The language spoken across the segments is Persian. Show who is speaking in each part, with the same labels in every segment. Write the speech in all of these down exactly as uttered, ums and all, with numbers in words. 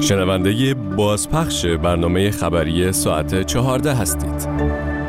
Speaker 1: شنونده بازپخش برنامه خبری ساعت چهارده هستید.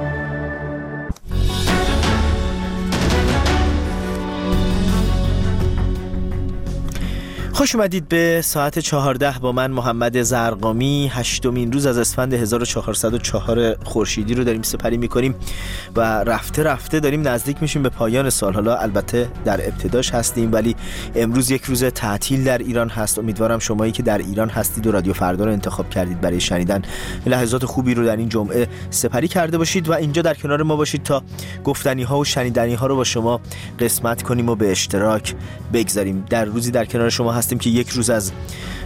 Speaker 2: خوش اومدید به ساعت چهارده با من محمد زرقامی. هشتمین روز از اسفند هزار و چهارصد و چهار خورشیدی رو داریم سپری میکنیم و رفته رفته داریم نزدیک میشیم به پایان سال. حالا البته در ابتداش هستیم ولی امروز یک روز تعطیل در ایران هست. امیدوارم شمایی که در ایران هستید و رادیو فردا رو انتخاب کردید برای شنیدن لحظات خوبی رو در این جمعه سپری کرده باشید و اینجا در کنار ما باشید تا گفتنی ها و شنیدنی ها رو با شما قسمت کنیم و به اشتراک بگذاریم. در روزی در کنار شما هستیم که یک روز از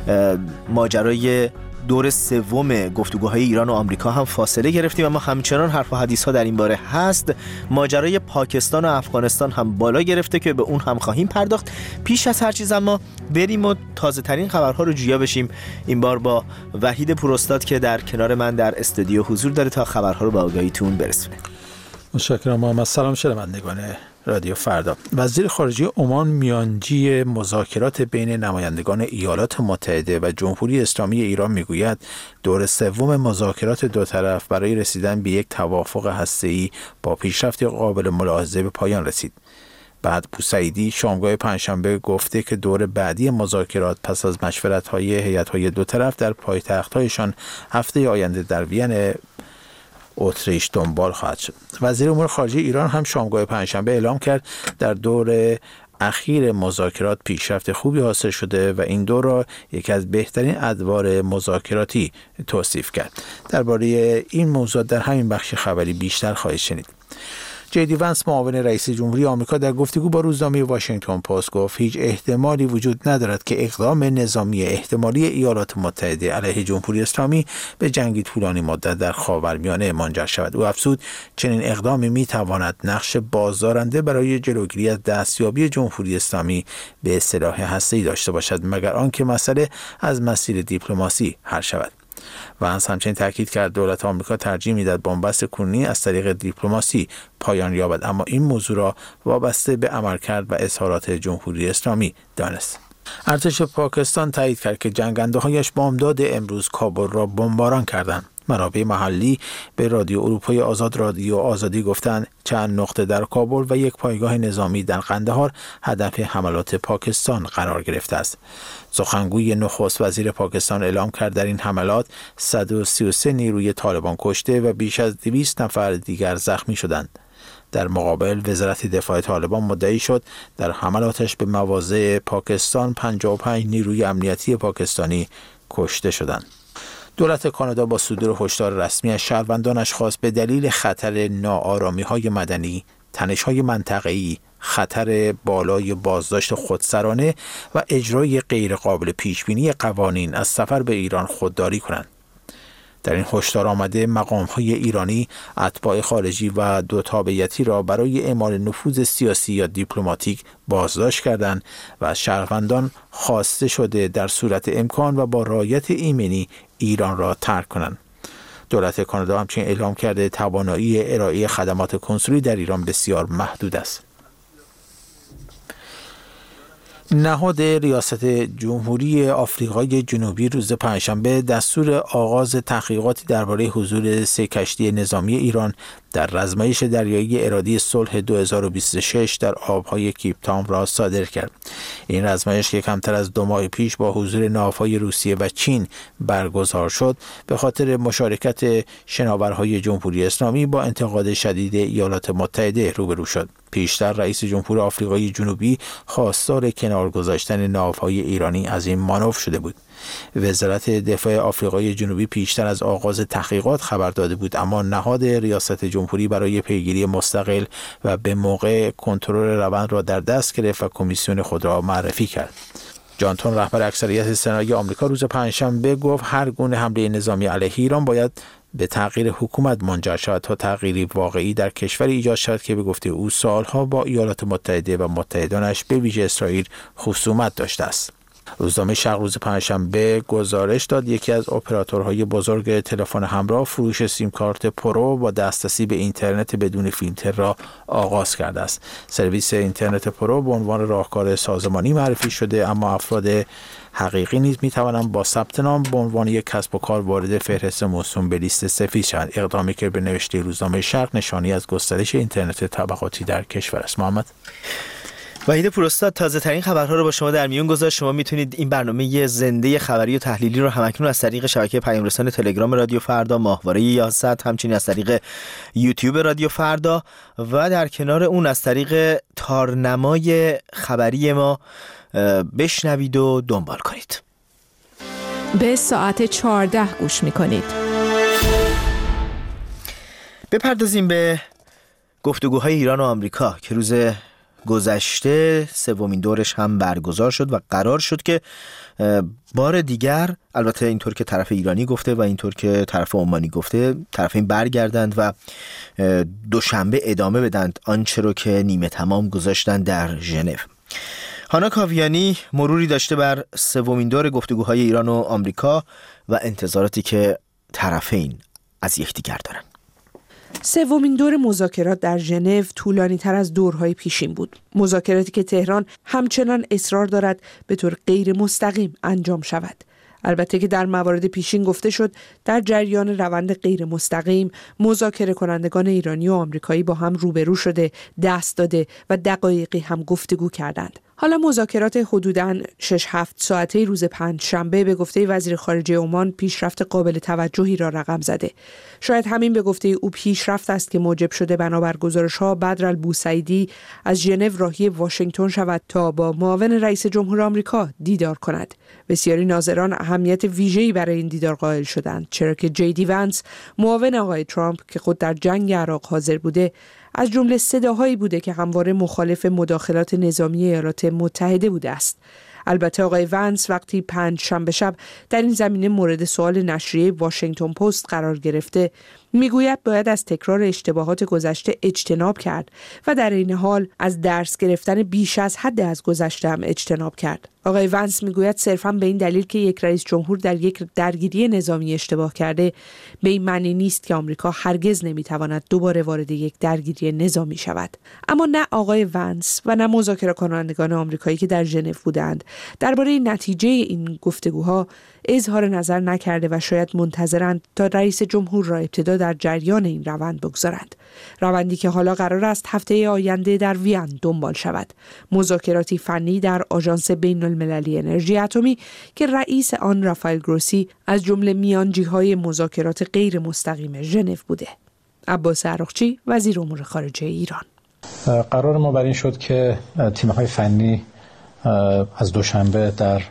Speaker 2: ماجرای دور سوم گفتگوهای ایران و آمریکا هم فاصله گرفتیم، اما همچنان حرف و حدیث ها در این باره هست. ماجرای پاکستان و افغانستان هم بالا گرفته که به اون هم خواهیم پرداخت. پیش از هر چیز اما بریم و تازه ترین خبرها رو جویا بشیم، این بار با وحید پوراستاد که در کنار من در استودیو حضور داره تا خبرها رو به آگاهیتون برسونه.
Speaker 3: متشکرم محمد. سلام شنوندگان رادیو فردا. وزیر خارجه عمان میانجی مذاکرات بین نمایندگان ایالات متحده و جمهوری اسلامی ایران میگوید دور سوم مذاکرات دو طرف برای رسیدن به یک توافق هسته‌ای با پیشرفت قابل ملاحظه به پایان رسید. بعد بوسعیدی شامگاه پنجشنبه گفته که دور بعدی مذاکرات پس از مشورت‌های هیئت‌های دو طرف در پایتخت‌هایشان هفته آینده در وین اتریش دنبال خواهد شد. وزیر امور خارجه ایران هم شامگاه پنجشنبه اعلام کرد در دور اخیر مذاکرات پیشرفت خوبی حاصل شده و این دور را یکی از بهترین ادوار مذاکراتی توصیف کرد. درباره این موضوع در همین بخش خبری بیشتر خواهید شنید. جی دی ونس معاون رئیس جمهوری آمریکا در گفتگو با روزنامه واشنگتن پست گفت هیچ احتمالی وجود ندارد که اقدام نظامی احتمالی ایالات متحده علیه جمهوری اسلامی به جنگی طولانی مدت در خاورمیانه منجر شود. او افزود چنین اقدامی میتواند نقش بازدارنده برای جلوگیری از دستیابی جمهوری اسلامی به سلاح هسته‌ای داشته باشد مگر آنکه مسئله از مسیر دیپلماسی حل شود. ونس همچنین تاکید کرد دولت آمریکا ترجیح میدهد بنبست کنونی از طریق دیپلماسی پایان یابد، اما این موضوع را وابسته به عملکرد و اظهارات جمهوری اسلامی دانست. ارتش پاکستان تایید کرد که جنگنده‌هایش بامداد امروز کابل را بمباران کردند. منابع محلی به رادیو اروپای آزاد رادیو آزادی گفتند چند نقطه در کابل و یک پایگاه نظامی در قندهار هدف حملات پاکستان قرار گرفته است. سخنگوی نخست وزیر پاکستان اعلام کرد در این حملات صد و سی و سه نیروی طالبان کشته و بیش از دویست نفر دیگر زخمی شدند. در مقابل وزارت دفاع طالبان مدعی شد در حملاتش به مواضع پاکستان پنجاه و پنج نیروی امنیتی پاکستانی کشته شدند. دولت کانادا با صدور هشدار رسمی از شهروندانش خواست به دلیل خطر ناآرامی‌های مدنی، تنش‌های منطقه‌ای، خطر بالای بازداشت خودسرانه و اجرای غیرقابل پیشبینی قوانین از سفر به ایران خودداری کنند. در این هشدار آمده مقام‌های ایرانی اتباع خارجی و دو تابعیتی را برای اعمال نفوذ سیاسی یا دیپلماتیک بازداشت کردند و از شهروندان خواسته شده در صورت امکان و با رعایت ایمنی ایران را ترک کنند. دولت کانادا همچنین اعلام کرده توانایی ارائه خدمات کنسولی در ایران بسیار محدود است. نهاد ریاست جمهوری آفریقای جنوبی روز پنجشنبه دستور آغاز تحقیقاتی درباره حضور سه کشتی نظامی ایران در رزمایش دریایی ارادی صلح دو هزار و بیست و شش در آبهای کیپ تاون را صادر کرد. این رزمایش که کمتر از دو ماه پیش با حضور ناوهای روسیه و چین برگزار شد به خاطر مشارکت شناورهای جمهوری اسلامی با انتقاد شدید ایالات متحده روبرو شد. پیشتر رئیس جمهور آفریقای جنوبی خواستار کنار گذاشتن ناوهای ایرانی از این مانور شده بود. وزارت دفاع آفریقای جنوبی پیشتر از آغاز تحقیقات خبر داده بود، اما نهاد ریاست جمهوری برای پیگیری مستقل و به موقع کنترل روند را در دست گرفت و کمیسیون خود را معرفی کرد. جانتون رهبر اکثریت سنای آمریکا روز پنجشنبه گفت هر گونه حمله نظامی علیه ایران باید به تغییر حکومت منجر شود تا تغییری واقعی در کشوری ایجاد شود که به گفته او سالها با ایالات متحده و متحدانش به ویژه اسرائیل خصومت داشته است. روزنامه شرق روز پنجشنبه گزارش داد یکی از اپراتورهای بزرگ تلفن همراه فروش سیم کارت پرو با دسترسی به اینترنت بدون فیلتر را آغاز کرده است. سرویس اینترنت پرو به عنوان راهکار سازمانی معرفی شده، اما افراد حقیقی نیز می توانند با ثبت نام به عنوان یک کسب و کار وارد فهرست موسوم به لیست سفید شوند. اقدامی که به نوشته روزنامه شرق نشانی از گسترش اینترنت طبقاتی در کشور است. محمد
Speaker 2: وحید پوراستاد، تازه ترین خبرها رو با شما در میون گذاشت. شما میتونید این برنامه زنده خبری و تحلیلی رو همکنون از طریق شبکه پیام رسان تلگرام رادیو فردا، ماهواره یازده، همچنین از طریق یوتیوب رادیو فردا و در کنار اون از طریق تارنمای خبری ما بشنوید و دنبال کنید.
Speaker 4: به ساعت چهارده گوش میکنید.
Speaker 2: بپردازیم به گفتگوهای ایران و آمریکا که روز گذشته سومین دورش هم برگزار شد و قرار شد که بار دیگر، البته اینطور که طرف ایرانی گفته و اینطور که طرف عمانی گفته، طرفین برگردند و دوشنبه ادامه بدند آنچه رو که نیمه تمام گذاشتن در ژنو. هانا کاویانی مروری داشته بر سومین دور گفتگوهای ایران و آمریکا و انتظاراتی که طرفین از یکدیگر دارن.
Speaker 5: سومین دور مذاکرات در ژنو طولانی تر از دورهای پیشین بود. مذاکراتی که تهران همچنان اصرار دارد به طور غیر مستقیم انجام شود. البته که در موارد پیشین گفته شد در جریان روند غیر مستقیم مذاکره کنندگان ایرانی و آمریکایی با هم روبرو شده، دست داده و دقایقی هم گفتگو کردند. حالا مذاکرات حدوداً شش هفت ساعته روز پنجشنبه به گفته وزیر خارجه عمان پیشرفت قابل توجهی را رقم زده. شاید همین به گفته او پیشرفت است که موجب شده بنابر گزارش‌ها بدرالبوسعیدی از ژنو راهی واشنگتن شود تا با معاون رئیس جمهور آمریکا دیدار کند. بسیاری ناظران اهمیت ویژه‌ای برای این دیدار قائل شدند، چرا که جی دی ونس معاون آقای ترامپ که خود در جنگ عراق حاضر بوده از جمله صداهایی بوده که همواره مخالف مداخلات نظامی ایالات متحده بوده است. البته آقای ونس وقتی پنج شنبه شب در این زمینه مورد سوال نشریه واشنگتن پست قرار گرفته، میگوید باید از تکرار اشتباهات گذشته اجتناب کرد و در این حال از درس گرفتن بیش از حد از گذشته هم اجتناب کرد. آقای ونس میگوید صرفاً به این دلیل که یک رئیس جمهور در یک درگیری نظامی اشتباه کرده به این معنی نیست که آمریکا هرگز نمیتواند دوباره وارد یک درگیری نظامی شود. اما نه آقای ونس و نه مذاکره کنندگان آمریکایی که در ژنو بودند درباره نتیجه این گفتگوها اظهار نظر نکرده و شاید منتظرند تا رئیس جمهور را ابتدا در جریان این روند بگذارند. روندی که حالا قرار است هفته آینده در وین دنبال شود. مذاکراتی فنی در آژانس بین المللی انرژی اتمی که رئیس آن رافائل گروسی از جمله میانجی‌های مذاکرات غیر مستقیم ژنو بوده. عباس عراقچی، وزیر امور خارجه ایران.
Speaker 6: قرار ما بر این شد که تیم‌های فنی از دوشنبه در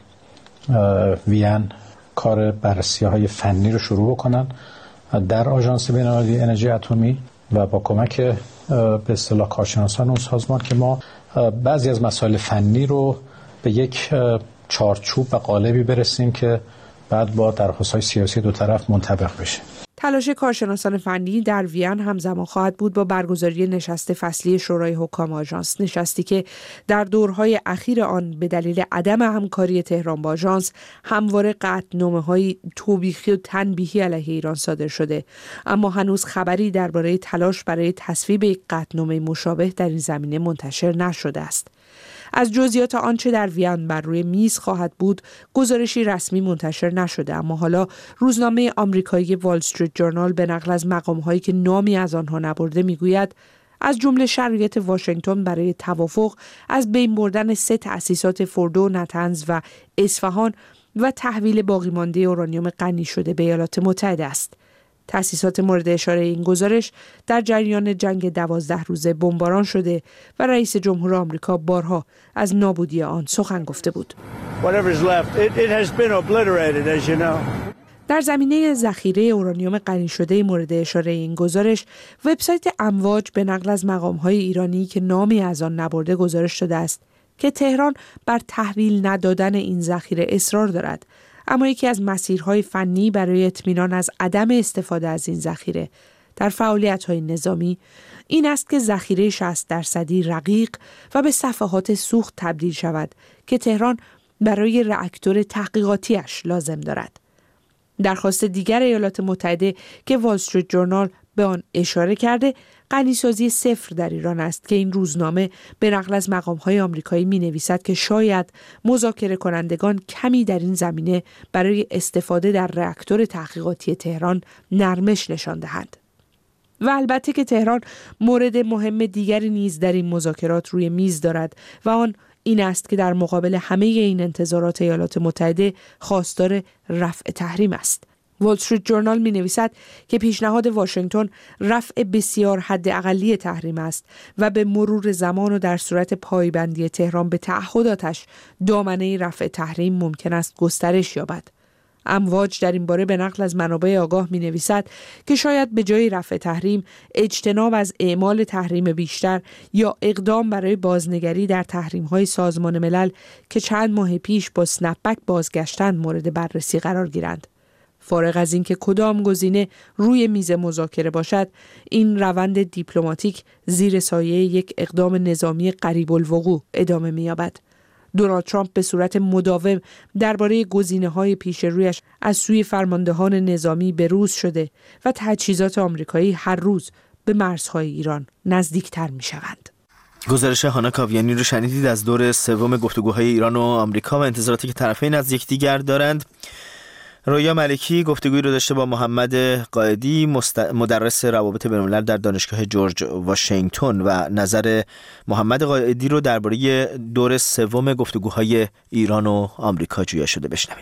Speaker 6: وین کار بررسی‌های فنی رو شروع بکنن در آژانس بین‌المللی انرژی اتمی و با کمک به اصطلاح کارشناسان اون سازمان که ما بعضی از مسائل فنی رو به یک چارچوب و قالبی برسیم که بعد با درخواست‌های سیاسی دو طرف منطبق بشه.
Speaker 5: تلاش کارشناسان فنی در وین همزمان خواهد بود با برگزاری نشست فصلی شورای حکام آژانس، نشستی که در دورهای اخیر آن به دلیل عدم همکاری تهران با آژانس همواره قطعنامه‌های توبیخی و تنبیهی علیه ایران صادر شده، اما هنوز خبری درباره تلاش برای تصویب یک قطعنامه مشابه در این زمینه منتشر نشده است. از جزئیات آنچه در وین بر روی میز خواهد بود گزارشی رسمی منتشر نشده، اما حالا روزنامه آمریکایی وال استریت جورنال به نقل از مقام‌هایی که نامی از آنها نبرده میگوید از جمله شرایط واشنگتن برای توافق از بین بردن سه تأسیسات فوردو، نتنز و اصفهان و تحویل باقی مانده اورانیوم غنی شده به ایالات متحده است. تأسیسات مورد اشاره این گزارش در جریان جنگ دوازده روزه بمباران شده و رئیس جمهور آمریکا بارها از نابودی آن سخن گفته بود. در زمینه ذخیره اورانیوم غنی شده مورد اشاره این گزارش، وبسایت امواج به نقل از مقام‌های ایرانی که نامی از آن نبرده گزارش داده است که تهران بر تحویل ندادن این ذخیره اصرار دارد، اما یکی از مسیرهای فنی برای اطمینان از عدم استفاده از این ذخیره در فعالیت‌های نظامی این است که ذخیره شصت درصدی رقیق و به صفحات سوخت تبدیل شود که تهران برای راکتور تحقیقاتیش لازم دارد. درخواست دیگر ایالات متحده که وال استریت جورنال به آن اشاره کرده غنیسازی صفر در ایران است که این روزنامه به نقل از مقام‌های آمریکایی می‌نویسد که شاید مذاکره کنندگان کمی در این زمینه برای استفاده در راکتور تحقیقاتی تهران نرمش نشان دهند. و البته که تهران مورد مهم دیگری نیز در این مذاکرات روی میز دارد و آن این است که در مقابل همه این انتظارات ایالات متحده خواستار رفع تحریم است. وال استریت جورنال می نویسد که پیشنهاد واشنگتن رفع بسیار حد اقلی تحریم است و به مرور زمان و در صورت پایبندی تهران به تعهداتش دامنه رفع تحریم ممکن است گسترش یابد. امواج در این باره به نقل از منابع آگاه می نویسد که شاید به جای رفع تحریم اجتناب از اعمال تحریم بیشتر یا اقدام برای بازنگری در تحریم‌های سازمان ملل که چند ماه پیش با اسنپ بک بازگشتن مورد بررسی قرار گیرند. فارغ از اینکه کدام گزینه روی میز مذاکره باشد، این روند دیپلماتیک زیر سایه یک اقدام نظامی قریب الوقوع ادامه می‌یابد. دونالد ترامپ به صورت مداوم درباره گزینه‌های پیش رویش از سوی فرماندهان نظامی بروز شده و تجهیزات آمریکایی هر روز به مرزهای ایران نزدیکتر می‌شوند.
Speaker 2: گزارش هانا کاویانی رو شنیدید از دور سوم گفتگوهای ایران و آمریکا و انتظاراتی که طرفین از یکدیگر دارند. رویا ملکی گفتگویی رو داشته با محمد قائدی، مدرس روابط بین‌الملل در دانشگاه جورج واشنگتن و نظر محمد قائدی رو درباره دور سوم گفتگوهای ایران و آمریکا جویا شده بشنویم.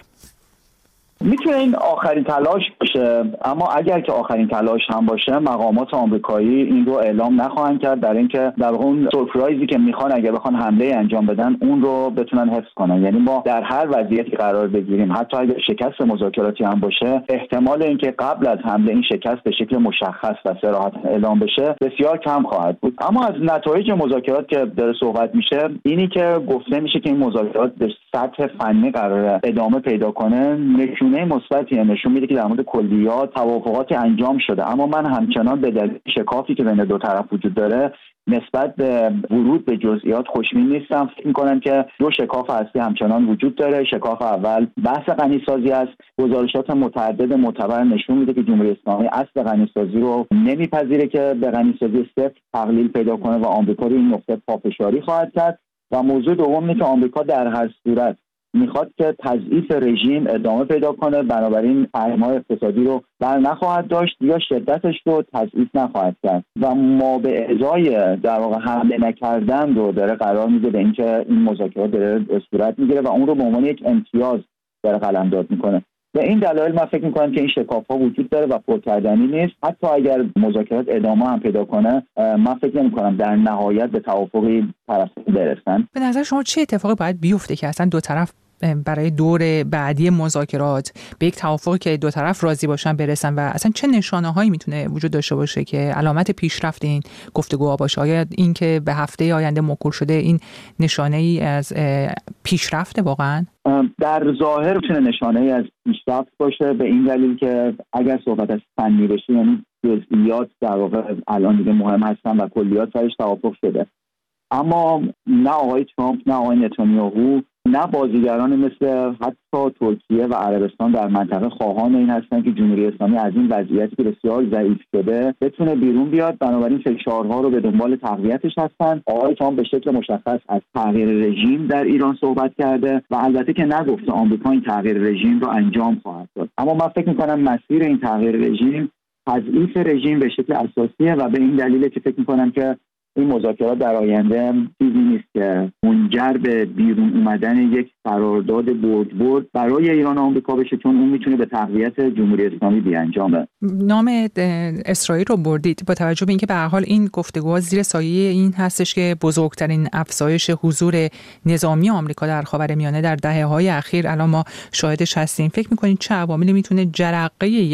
Speaker 7: میتونه این آخرین تلاش باشه، اما اگر که آخرین تلاش هم باشه مقامات آمریکایی این رو اعلام نخواهند کرد، در اینکه در اون سورپرایزی که میخوان اگر بخوان حمله انجام بدن اون رو بتونن حفظ کنن. یعنی ما در هر وضعیتی قرار بگیریم، حتی اگر شکست مذاکراتی هم باشه، احتمال اینکه قبل از حمله این شکست به شکل مشخص و صراحت اعلام بشه بسیار کم خواهد بود. اما از نتایج مذاکرات که داره صحبت میشه، اینی که گفته میشه که این مذاکرات به سطح فنی قراره ادامه پیدا کنه، نشونه مثبتی نشون میده که در مورد کلیات توافقاتی انجام شده. اما من همچنان به دلیل شکافی که بین دو طرف وجود داره نسبت به ورود به جزئیات خوشبین نیستم. فکر می‌کنم که دو شکاف اصلی همچنان وجود داره. شکاف اول بحث غنیسازی است. گزارشات متعدد معتبر نشون میده که جمهوری اسلامی اصل غنیسازی رو نمیپذیره که به غنیسازی صفر تقلیل پیدا کنه و آمریکا رو این نقطه پافشاری خواهد کرد. و موضوع دوم اینه که آمریکا در هر صورت میخواد که تضعیف رژیم ادامه پیدا کنه، بنابراین تحریم‌های اقتصادی رو بر نخواهد داشت یا شدتش رو تضعیف نخواهد کرد و ما به ازای در واقع حمله نکردن رو داره قرار میده به اینکه این مذاکرات داره صورت میگیره و اون رو به عنوان یک امتیاز داره قلمداد میکنه. به این دلایل من فکر میکنم که این شکاف‌ها وجود داره و پرکردنی نیست. حتی اگر مذاکرات ادامه هم پیدا کنه، من فکر نمی‌کنم در نهایت به توافقی طرفین برسن.
Speaker 8: به نظر شما چه اتفاقی باید بیفته که اصلا دو طرف برای دور بعدی مذاکرات به یک توافقی که دو طرف راضی باشن برسن و اصلا چه نشانه‌هایی میتونه وجود داشته باشه که علامت پیشرفت این گفتگوها باشه؟ آیا این که به هفته آینده موکول شده این نشانه‌ای از پیشرفت واقعا؟
Speaker 7: در ظاهر میتونه نشانه‌ای از پیشرفت باشه، به این دلیل که اگر صحبت از فنی بشه، یعنی جزئیات در واقع الان دیگه مهم هستن و کلیات سرش توافق شده. اما نه آقای ترامپ، نه آقای نتانیاهو، نه بازیگران مثل حتی ترکیه و عربستان در منطقه خواهان این هستن که جمهوری اسلامی از این وضعیتی که بسیار ضعیف شده بتونه بیرون بیاد. بنابراین فشارها رو به دنبال تقویتش هستن. آقای ترامپ به شکل مشخص از تغییر رژیم در ایران صحبت کرده و البته که نگفته آمریکا این تغییر رژیم رو انجام خواهد داد. اما من فکر می‌کنم مسیر این تغییر رژیم تضعیف رژیم به شکل اساسیه و به این دلیله که فکر می‌کنم که این مذاکرات در آینده چیزی نیست که منجر به بیرون اومدن یک قرارداد برد برد برای ایران و آمریکا بشه، چون اون میتونه به تقویت جمهوری اسلامی بیانجامه.
Speaker 8: نام اسرائیل رو بردید با توجه به اینکه به هر حال این گفتگوها زیر سایه این هستش که بزرگترین افزایش حضور نظامی آمریکا در خاورمیانه در دهه‌های اخیر الان ما شاهدش هستیم. فکر می‌کنید چه عواملی میتونه جرقه یک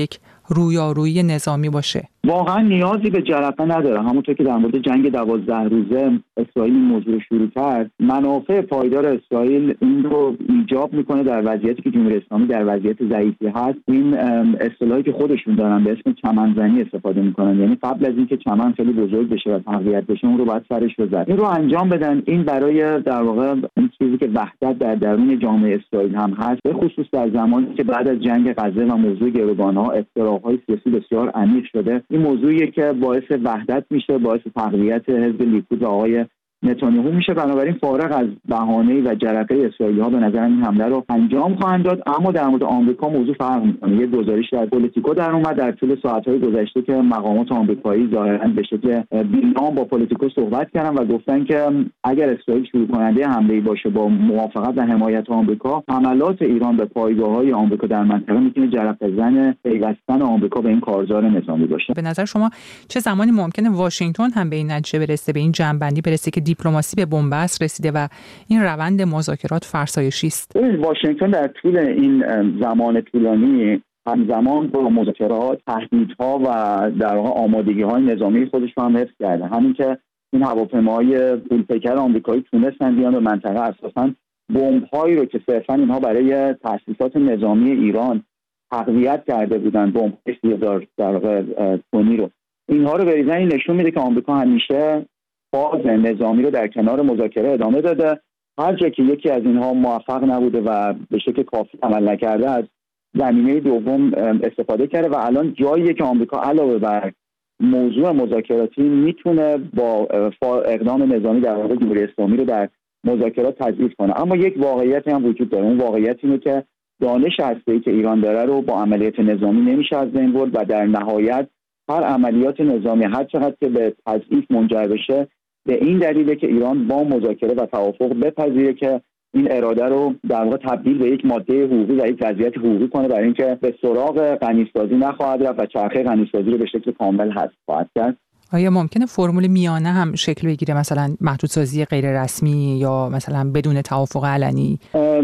Speaker 8: رویارویی نظامی باشه؟
Speaker 7: واقعا نیازی به جرقه نداره. همونطور که در مورد جنگ دوازده روزه اسرائیل این موضوع رو شروع کرد، منافع پایدار اسرائیل این رو ایجاب میکنه در وضعیتی که جمهوری اسلامی در وضعیت ضعیفی هست. این اصطلاحی که خودشون دارن به اسم چمنزنی استفاده میکنن، یعنی قبل از اینکه چمن خیلی بزرگ بشه و تقویت بشه اون رو باید سرش بزنن. این رو انجام بدن. این برای در واقع این چیزی که وحدت در درون جامعه اسرائیل هم هست، به خصوص در زمانی که بعد از جنگ غزه و موضوع گروگان‌ها اختلاف‌های سیاسی بسیار عمیق شده، این موضوعیه که باعث وحدت میشه، باعث تقویت حزب لیکود و آقای نتانیاهو میشه. بنابراین فارغ از بهانه‌ای و جرقه اسرائیلی‌ها به نظر این حمله رو انجام خواهند داد. اما در مورد آمریکا موضوع فرق می‌کنه. یه گزارش در پلیتیکو در اومد در طول ساعت‌های گذشته که مقامات آمریکایی ظاهراً به شکل بی‌نام با پلیتیکو صحبت کردن و گفتن که اگر اسرائیل شروع کننده حمله‌ای باشه با موافقت و حمایت آمریکا، حملات ایران به پایگاه‌های آمریکا در منطقه می‌تونه جرقه‌زن پیوستن آمریکا به این کارزار نظامی باشه.
Speaker 8: به نظر شما چه زمانی ممکنه واشنگتن هم به این نتیجه برسه، به این جنبندی برسه که دیپلماسی به بنبست رسیده و این روند مذاکرات فرسایشی است؟
Speaker 7: واشنگتن در طول این زمان طولانی همزمان با مذاکرات، تهدیدها و در واقع آمادگی‌های نظامی خودش رو هم حفظ کرده. همین که این هواپیماهای پولپیکر آمریکایی تونستن بیان به منطقه، اساساً بمب‌هایی رو که صرفاً اینها برای تأسیسات نظامی ایران تقویت کرده بودن، بمب سی هزار در واقع تونی رو، اینها رو بریزن. این نشون میده که آمریکا همیشه فاز نظامی رو در کنار مذاکره ادامه داده. هر جا که یکی از اینها موفق نبوده و به شکل کافی عمل نکرده، از زمینه دوم استفاده کرده و الان جاییه که آمریکا علاوه بر موضوع مذاکراتی میتونه با اقدام نظامی در واقع جمهوری اسلامی رو در مذاکرات تضعیف کنه. اما یک واقعیتی هم وجود داره. اون واقعیت اینه که دانش هسته‌ای که ایران داره رو با عملیات نظامی نمیشه از بین برد و در نهایت هر عملیات نظامی هر چقدر که به تضعیف منجر بشه، به این دلیله که ایران با مذاکره و توافق بپذیره که این اراده رو در واقع تبدیل به یک ماده حقوقی و یک وضعیت حقوقی کنه، برای اینکه به سراغ غنیسازی نخواهد رفت و چرخه غنیسازی رو به شکل کامل حذف خواهد کرد.
Speaker 8: آیا ممکنه فرمول میانه هم شکل بگیره، مثلا محدودسازی غیر رسمی یا مثلا بدون توافق علنی؟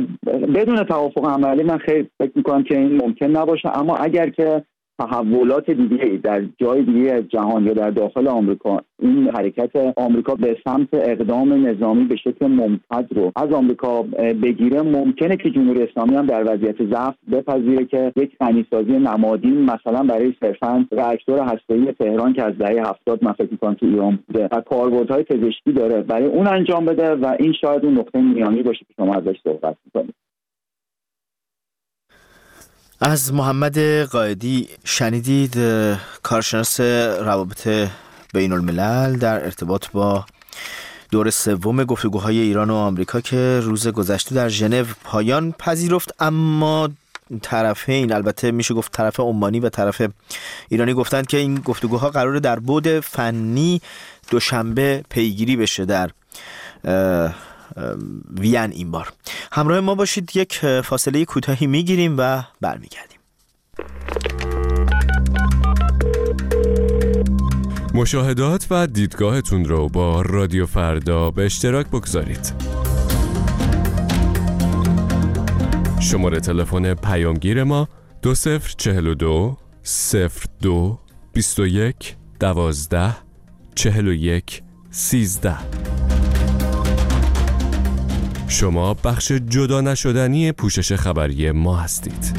Speaker 7: بدون توافق عملی من خیلی فکر می‌کنم که این ممکن نباشه. اما اگر که تحولات دیگه در جای دیگه جهان یا در داخل آمریکا، این حرکت آمریکا به سمت اقدام نظامی به شکل ممتد رو از آمریکا بگیره، ممکنه که جمهوری اسلامی هم در وضعیت ضعف بپذیره که یک غنیسازی نمادین مثلا برای صرفاً راکتور هسته‌ای تهران که از دهه هفتاد من فکر می‌کنم تو ایران بوده و کاربردهای پزشکی داره، برای اون انجام بده و این شاید اون نقطه میانی باشه که شما ازش صحبت می‌کنید.
Speaker 2: از محمد قائدی شنیدید، کارشناس روابط بین الملل، در ارتباط با دور سوم گفتگوهای ایران و آمریکا که روز گذشته در ژنو پایان پذیرفت. اما طرفین، البته میشه گفت طرف عمانی و طرف ایرانی، گفتند که این گفتگوها قراره در بعد فنی دوشنبه پیگیری بشه در وین. این بار همراه ما باشید، یک فاصله کوتاهی میگیریم و برمیگردیم.
Speaker 1: مشاهدات و دیدگاهتون رو با رادیو فردا به اشتراک بگذارید. شماره تلفن پیامگیر ما دو صفر چهل و دو صفر دو بیست و یک دوازده چهل و یک سیزده. شما بخش جدا نشدنی پوشش خبری ما هستید.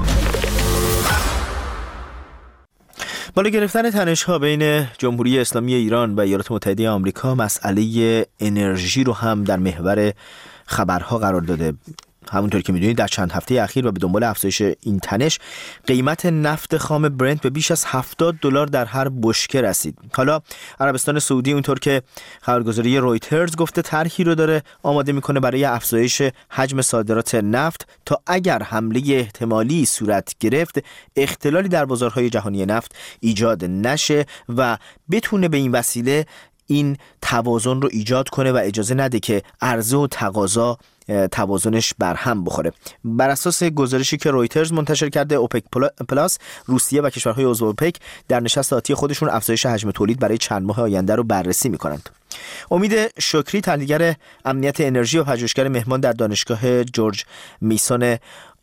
Speaker 2: بالا گرفتن تنش‌ها بین جمهوری اسلامی ایران و ایالات متحده آمریکا مسئله انرژی رو هم در محور خبرها قرار داده. همونطور که میدونید در چند هفته اخیر و به دنبال افزایش این تنش، قیمت نفت خام برنت به بیش از هفتاد دلار در هر بشکه رسید. حالا عربستان سعودی، اونطور که خبرگزاری رویترز گفته، طرحی رو داره آماده میکنه برای افزایش حجم صادرات نفت تا اگر حمله احتمالی صورت گرفت، اختلالی در بازارهای جهانی نفت ایجاد نشه و بتونه به این وسیله این توازن رو ایجاد کنه و اجازه نده که عرضه و تقاضا توازنش برهم بخوره. بر اساس گزارشی که رویترز منتشر کرده، اوپک پلاس، روسیه و کشورهای عضو اوپک در نشست آتی خودشون افزایش حجم تولید برای چند ماه آینده رو بررسی می‌کنند. امید شکری، تحلیلگر امنیت انرژی و پژوهشگر مهمان در دانشگاه جورج میسون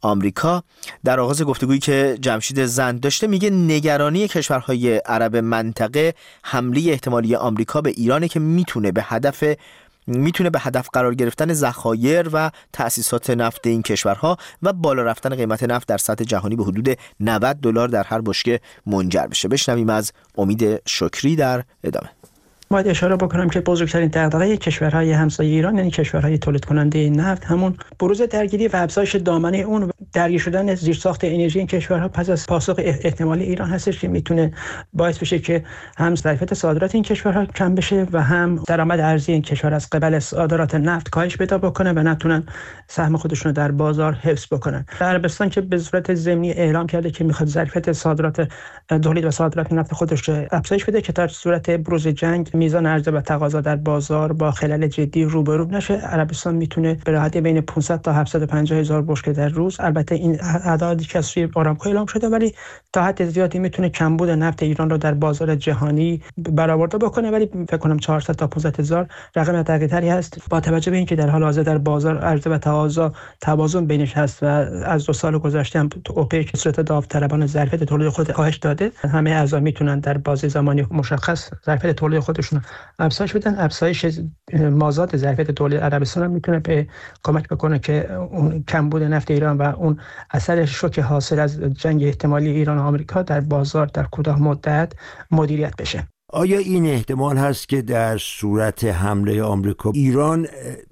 Speaker 2: آمریکا. در آغاز گفتگویی که جمشید زند داشته میگه نگرانی کشورهای عرب منطقه حمله احتمالی آمریکا به ایرانه که میتونه به هدف میتونه به هدف قرار گرفتن ذخایر و تأسیسات نفت این کشورها و بالا رفتن قیمت نفت در سطح جهانی به حدود نود دلار در هر بشکه منجر بشه. بشنویم از امید شکری در ادامه.
Speaker 9: باید اشاره بکنم که بزرگترین دغدغه کشورهای همسایه ایران یعنی کشورهای تولید کننده نفت همون بروز درگیری و افزایش دامنه اون درگیر شدن زیرساخت انرژی این کشورها پس از پاسخ احتمالی ایران هستش که میتونه باعث بشه که هم ظرفیت صادرات این کشورها کم بشه و هم درآمد ارزی این کشور از قبل صادرات نفت کاهش پیدا بکنه و نتونن سهم خودشون رو در بازار حفظ بکنن. عربستان که به صورت ضمنی اعلام کرده که میخواد ظرفیت صادرات تولید و صادرات نفت خودش رو افزایش بده که در صورت بروز جنگ میزان عرضه و تقاضا در بازار با خلل جدی روبرو نشه، عربستان میتونه به راحتی بین پانصد تا هفتصد و پنجاه هزار بشکه در روز، البته این اعدادی که از سوی آرامکو اعلام شده ولی تا حد زیادی میتونه کمبود نفت ایران رو در بازار جهانی برآورده بکنه، ولی فکر کنم چهارصد تا پانصد هزار رقم دقیق‌تری هست با توجه به اینکه در حال حاضر در بازار عرضه و تقاضا توازن بینش هست و از دو سال گذشته هم اوپک به صورت داوطلبانه ظرفیت تولید خود کاهش داده. همه اعضا میتونن در بازه زمانی مشخص ظرفیت تولید خودشون افزایش بدن. افزایش مازاد ظرفیت تولید عربستان هم میتونه به کمک بکنه که اون کمبود نفت ایران و اون اثر شوک حاصل از جنگ احتمالی ایران و آمریکا در بازار در کوتاه مدت مدیریت بشه.
Speaker 10: آیا این احتمال هست که در صورت حمله آمریکا ایران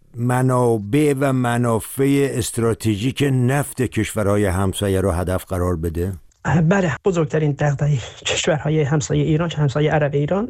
Speaker 10: منابع و منافع استراتژیک نفت کشورهای همسایه را هدف قرار بده؟
Speaker 9: بله، بزرگترین دغدغه کشورهای همسایه ایران که همسایه عرب ایران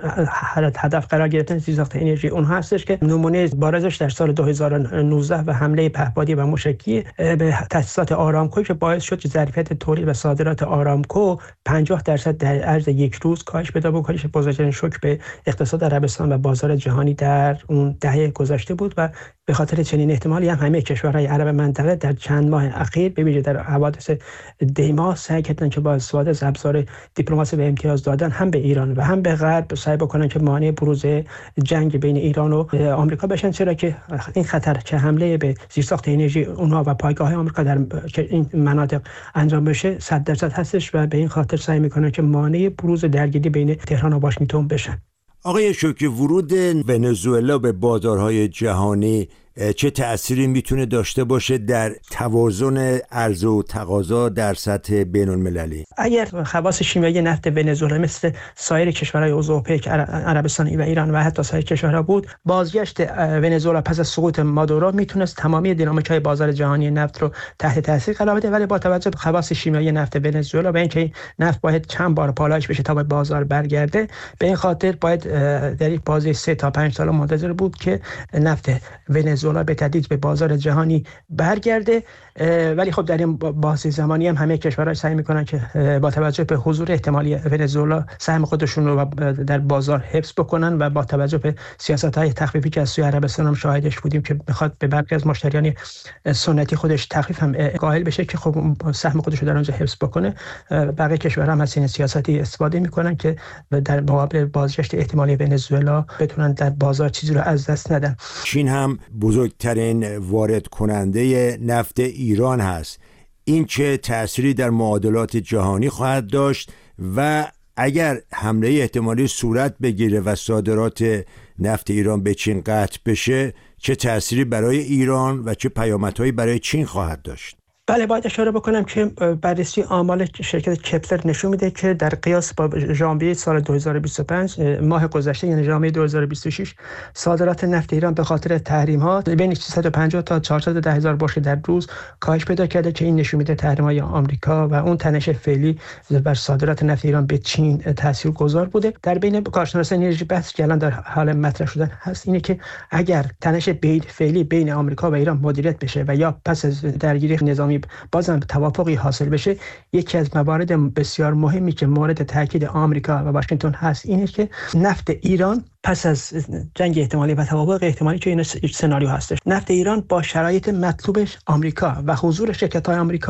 Speaker 9: هدف قرار گرفتن زیرساخت انرژی اونها هستش که نمونه بارزش در سال دو هزار و نوزده و حمله پهپادی و موشکی به تأسیسات آرامکو که باعث شد که ظرفیت تولید و صادرات آرامکو پنجاه درصد در عرض یک روز کاهش پیدا بکنه. بزرگترین شوک به اقتصاد عربستان و بازار جهانی در اون دهه گذشته بود و به خاطر چنین احتمالی هم همه کشورهای عرب منطقه در چند ماه اخیر به ویژه در حوادث دیما سعی کردن که با استفاده از ابزار دیپلماسی و امتیاز دادن هم به ایران و هم به غرب سعی بکنن که مانع بروز جنگ بین ایران و آمریکا بشن، چرا که این خطر که حمله به زیرساخت انرژی اونها و پایگاه آمریکا در این مناطق انجام بشه صد درصد هستش و به این خاطر سعی میکنن که مانع بروز درگیری بین تهران و واشنگتن بشن.
Speaker 10: آقای شوکی، ورود ونزوئلا به بازارهای جهانی چه تأثیری میتونه داشته باشه در توازن عرضه و تقاضا در سطح بین المللی؟
Speaker 9: اگر خواص شیمیایی نفت ونزوئلا مثل سایر کشورهای عضو اوپک، عربستان و ایران و حتی سایر کشورها بود، بازگشت ونزوئلا پس از سقوط مادورو میتونست تمامی دینامیکای بازار جهانی نفت رو تحت تاثیر قرار بده، ولی با توجه به خواص شیمیایی نفت ونزوئلا و اینکه نفت باید چند بار پالایش بشه تا به بازار برگرده، به این خاطر باید در یک بازه سه تا پنج سال منتظر بود که نفت ونزوئلا به تدریج به بازار جهانی برگرده. ولی خب در این بازه زمانی هم همه کشورها سعی میکنن که با توجه به حضور احتمالی ونزوئلا سهم خودشون رو در بازار حفظ بکنن و با توجه به سیاست‌های تخفیفی که از سوی عربستان هم شاهدش بودیم که میخواد به برخی از مشتریان سنتی خودش تخفیف هم قائل بشه که خب سهم خودش رو در اونجا حفظ بکنه. بقیه کشورها هم از این سیاستی استفاده میکنن که در مقابل بازگشت احتمالی ونزوئلا بتونن در بازار چیزی رو از دست ندن.
Speaker 10: چین هم بزرگترین وارد کننده نفت ایران هست. این چه تأثیری در معادلات جهانی خواهد داشت و اگر حمله احتمالی صورت بگیره و صادرات نفت ایران به چین قطع بشه چه تأثیری برای ایران و چه پیامدهایی برای چین خواهد داشت؟
Speaker 9: بله، باید اشاره بکنم که بررسی آمار شرکت کپلر نشون میده که در قیاس با ژانویه سال دو هزار و بیست و پنج ماه گذشته یعنی ژانویه دو هزار و بیست و شش صادرات نفت ایران به خاطر تحریم ها بین سیصد و پنجاه تا چهارصد و ده هزار بشکه در روز کاهش پیدا کرده که این نشون میده تحریم های آمریکا و اون تنش فعلی بر صادرات نفت ایران به چین تاثیرگذار بوده. در بین کارشناسان انرژی بحث که الان در حال مطرح شدن هست اینه که اگر تنش فعلی بین آمریکا و ایران مدیریت بشه و یا پس از درگیری نظامی بازم توافقی حاصل بشه، یکی از موارد بسیار مهمی که مورد تاکید آمریکا و واشنگتن هست اینه که نفت ایران پس از جنگ احتمالی و توافق احتمالی که این سناریو هستش، نفت ایران با شرایط مطلوبش آمریکا و حضور شرکت‌های آمریکایی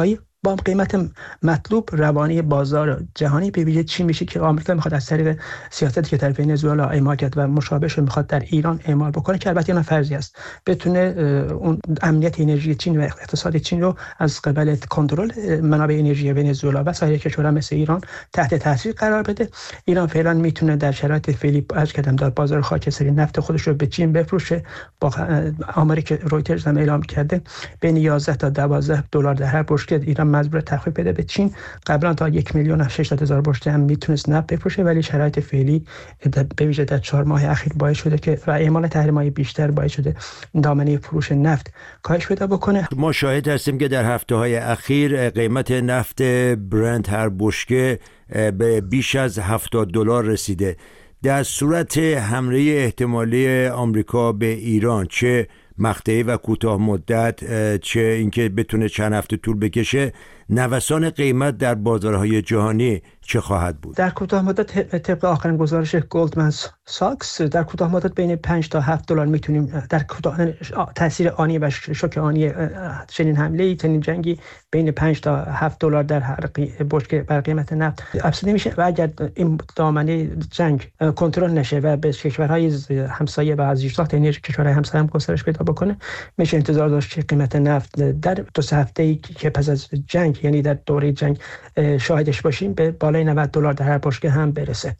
Speaker 9: با قیمت مطلوب روانی بازار جهانی به ویژه چین میشه که آمریکا میخواد از طریق سیاستی که در ونزوئلا اعمال کرد و مشابهش میخواد در ایران اعمال بکنه که البته اینا فرضی است، بتونه اون امنیت انرژی چین و اقتصاد چین رو از قبل کنترل منابع انرژی ونزوئلا و سایر کشورها مثل ایران تحت تاثیر قرار بده. ایران فعلا میتونه در شرایط فعلی از کدام در بازار خاکستری نفت خودش رو به چین بفروشه. با آماری که رویترز هم اعلام کرده بین یازده تا دوازده دلار در هر بشکه ایران مجبور تخفیف بده به چین. قبلا تا یک میلیون و ششصد هزار بشکه هم میتونست نفت بفروشه، ولی شرایط فعلی به ویژه در چهار ماه اخیر باعث شده که و اعمال تحریم‌های بیشتر باعث شده دامنه فروش نفت کاهش پیدا بکنه.
Speaker 10: ما شاهد هستیم که در هفته‌های اخیر قیمت نفت برنت هر بشکه به بیش از هفتاد دلار رسیده. در صورت حمله احتمالی آمریکا به ایران، چه مقطعی و کوتاه مدت چه اینکه بتونه چند هفته طول بکشه، نوسان قیمت در بازارهای جهانی چه خواهد بود؟
Speaker 9: در کوتاه مدت طبق آخرین گزارش گلدمن ساکس در کوتاه مدت بین پنج تا هفت دلار میتونیم در کوتاه تاثیر آنی و شوک آنی چنین حمله چنین جنگی بین پنج تا هفت دلار در هر بشکه بر قیمت نفت افزوده میشه و اگر این دامنه جنگ کنترل نشه و به کشورهای همسایه و از زیرساخت انرژی کشورهای همسایه هم گسترش پیدا بکنه، میشه انتظار داشت که قیمت نفت در دو سه هفته‌ای که پس از جنگ، یعنی در دوره جنگ شاهدش باشیم، به بالای نود دلار در هر بشکه هم برسه.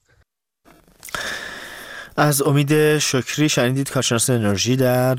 Speaker 2: از امید شکری شنیدید، کارشناس انرژی در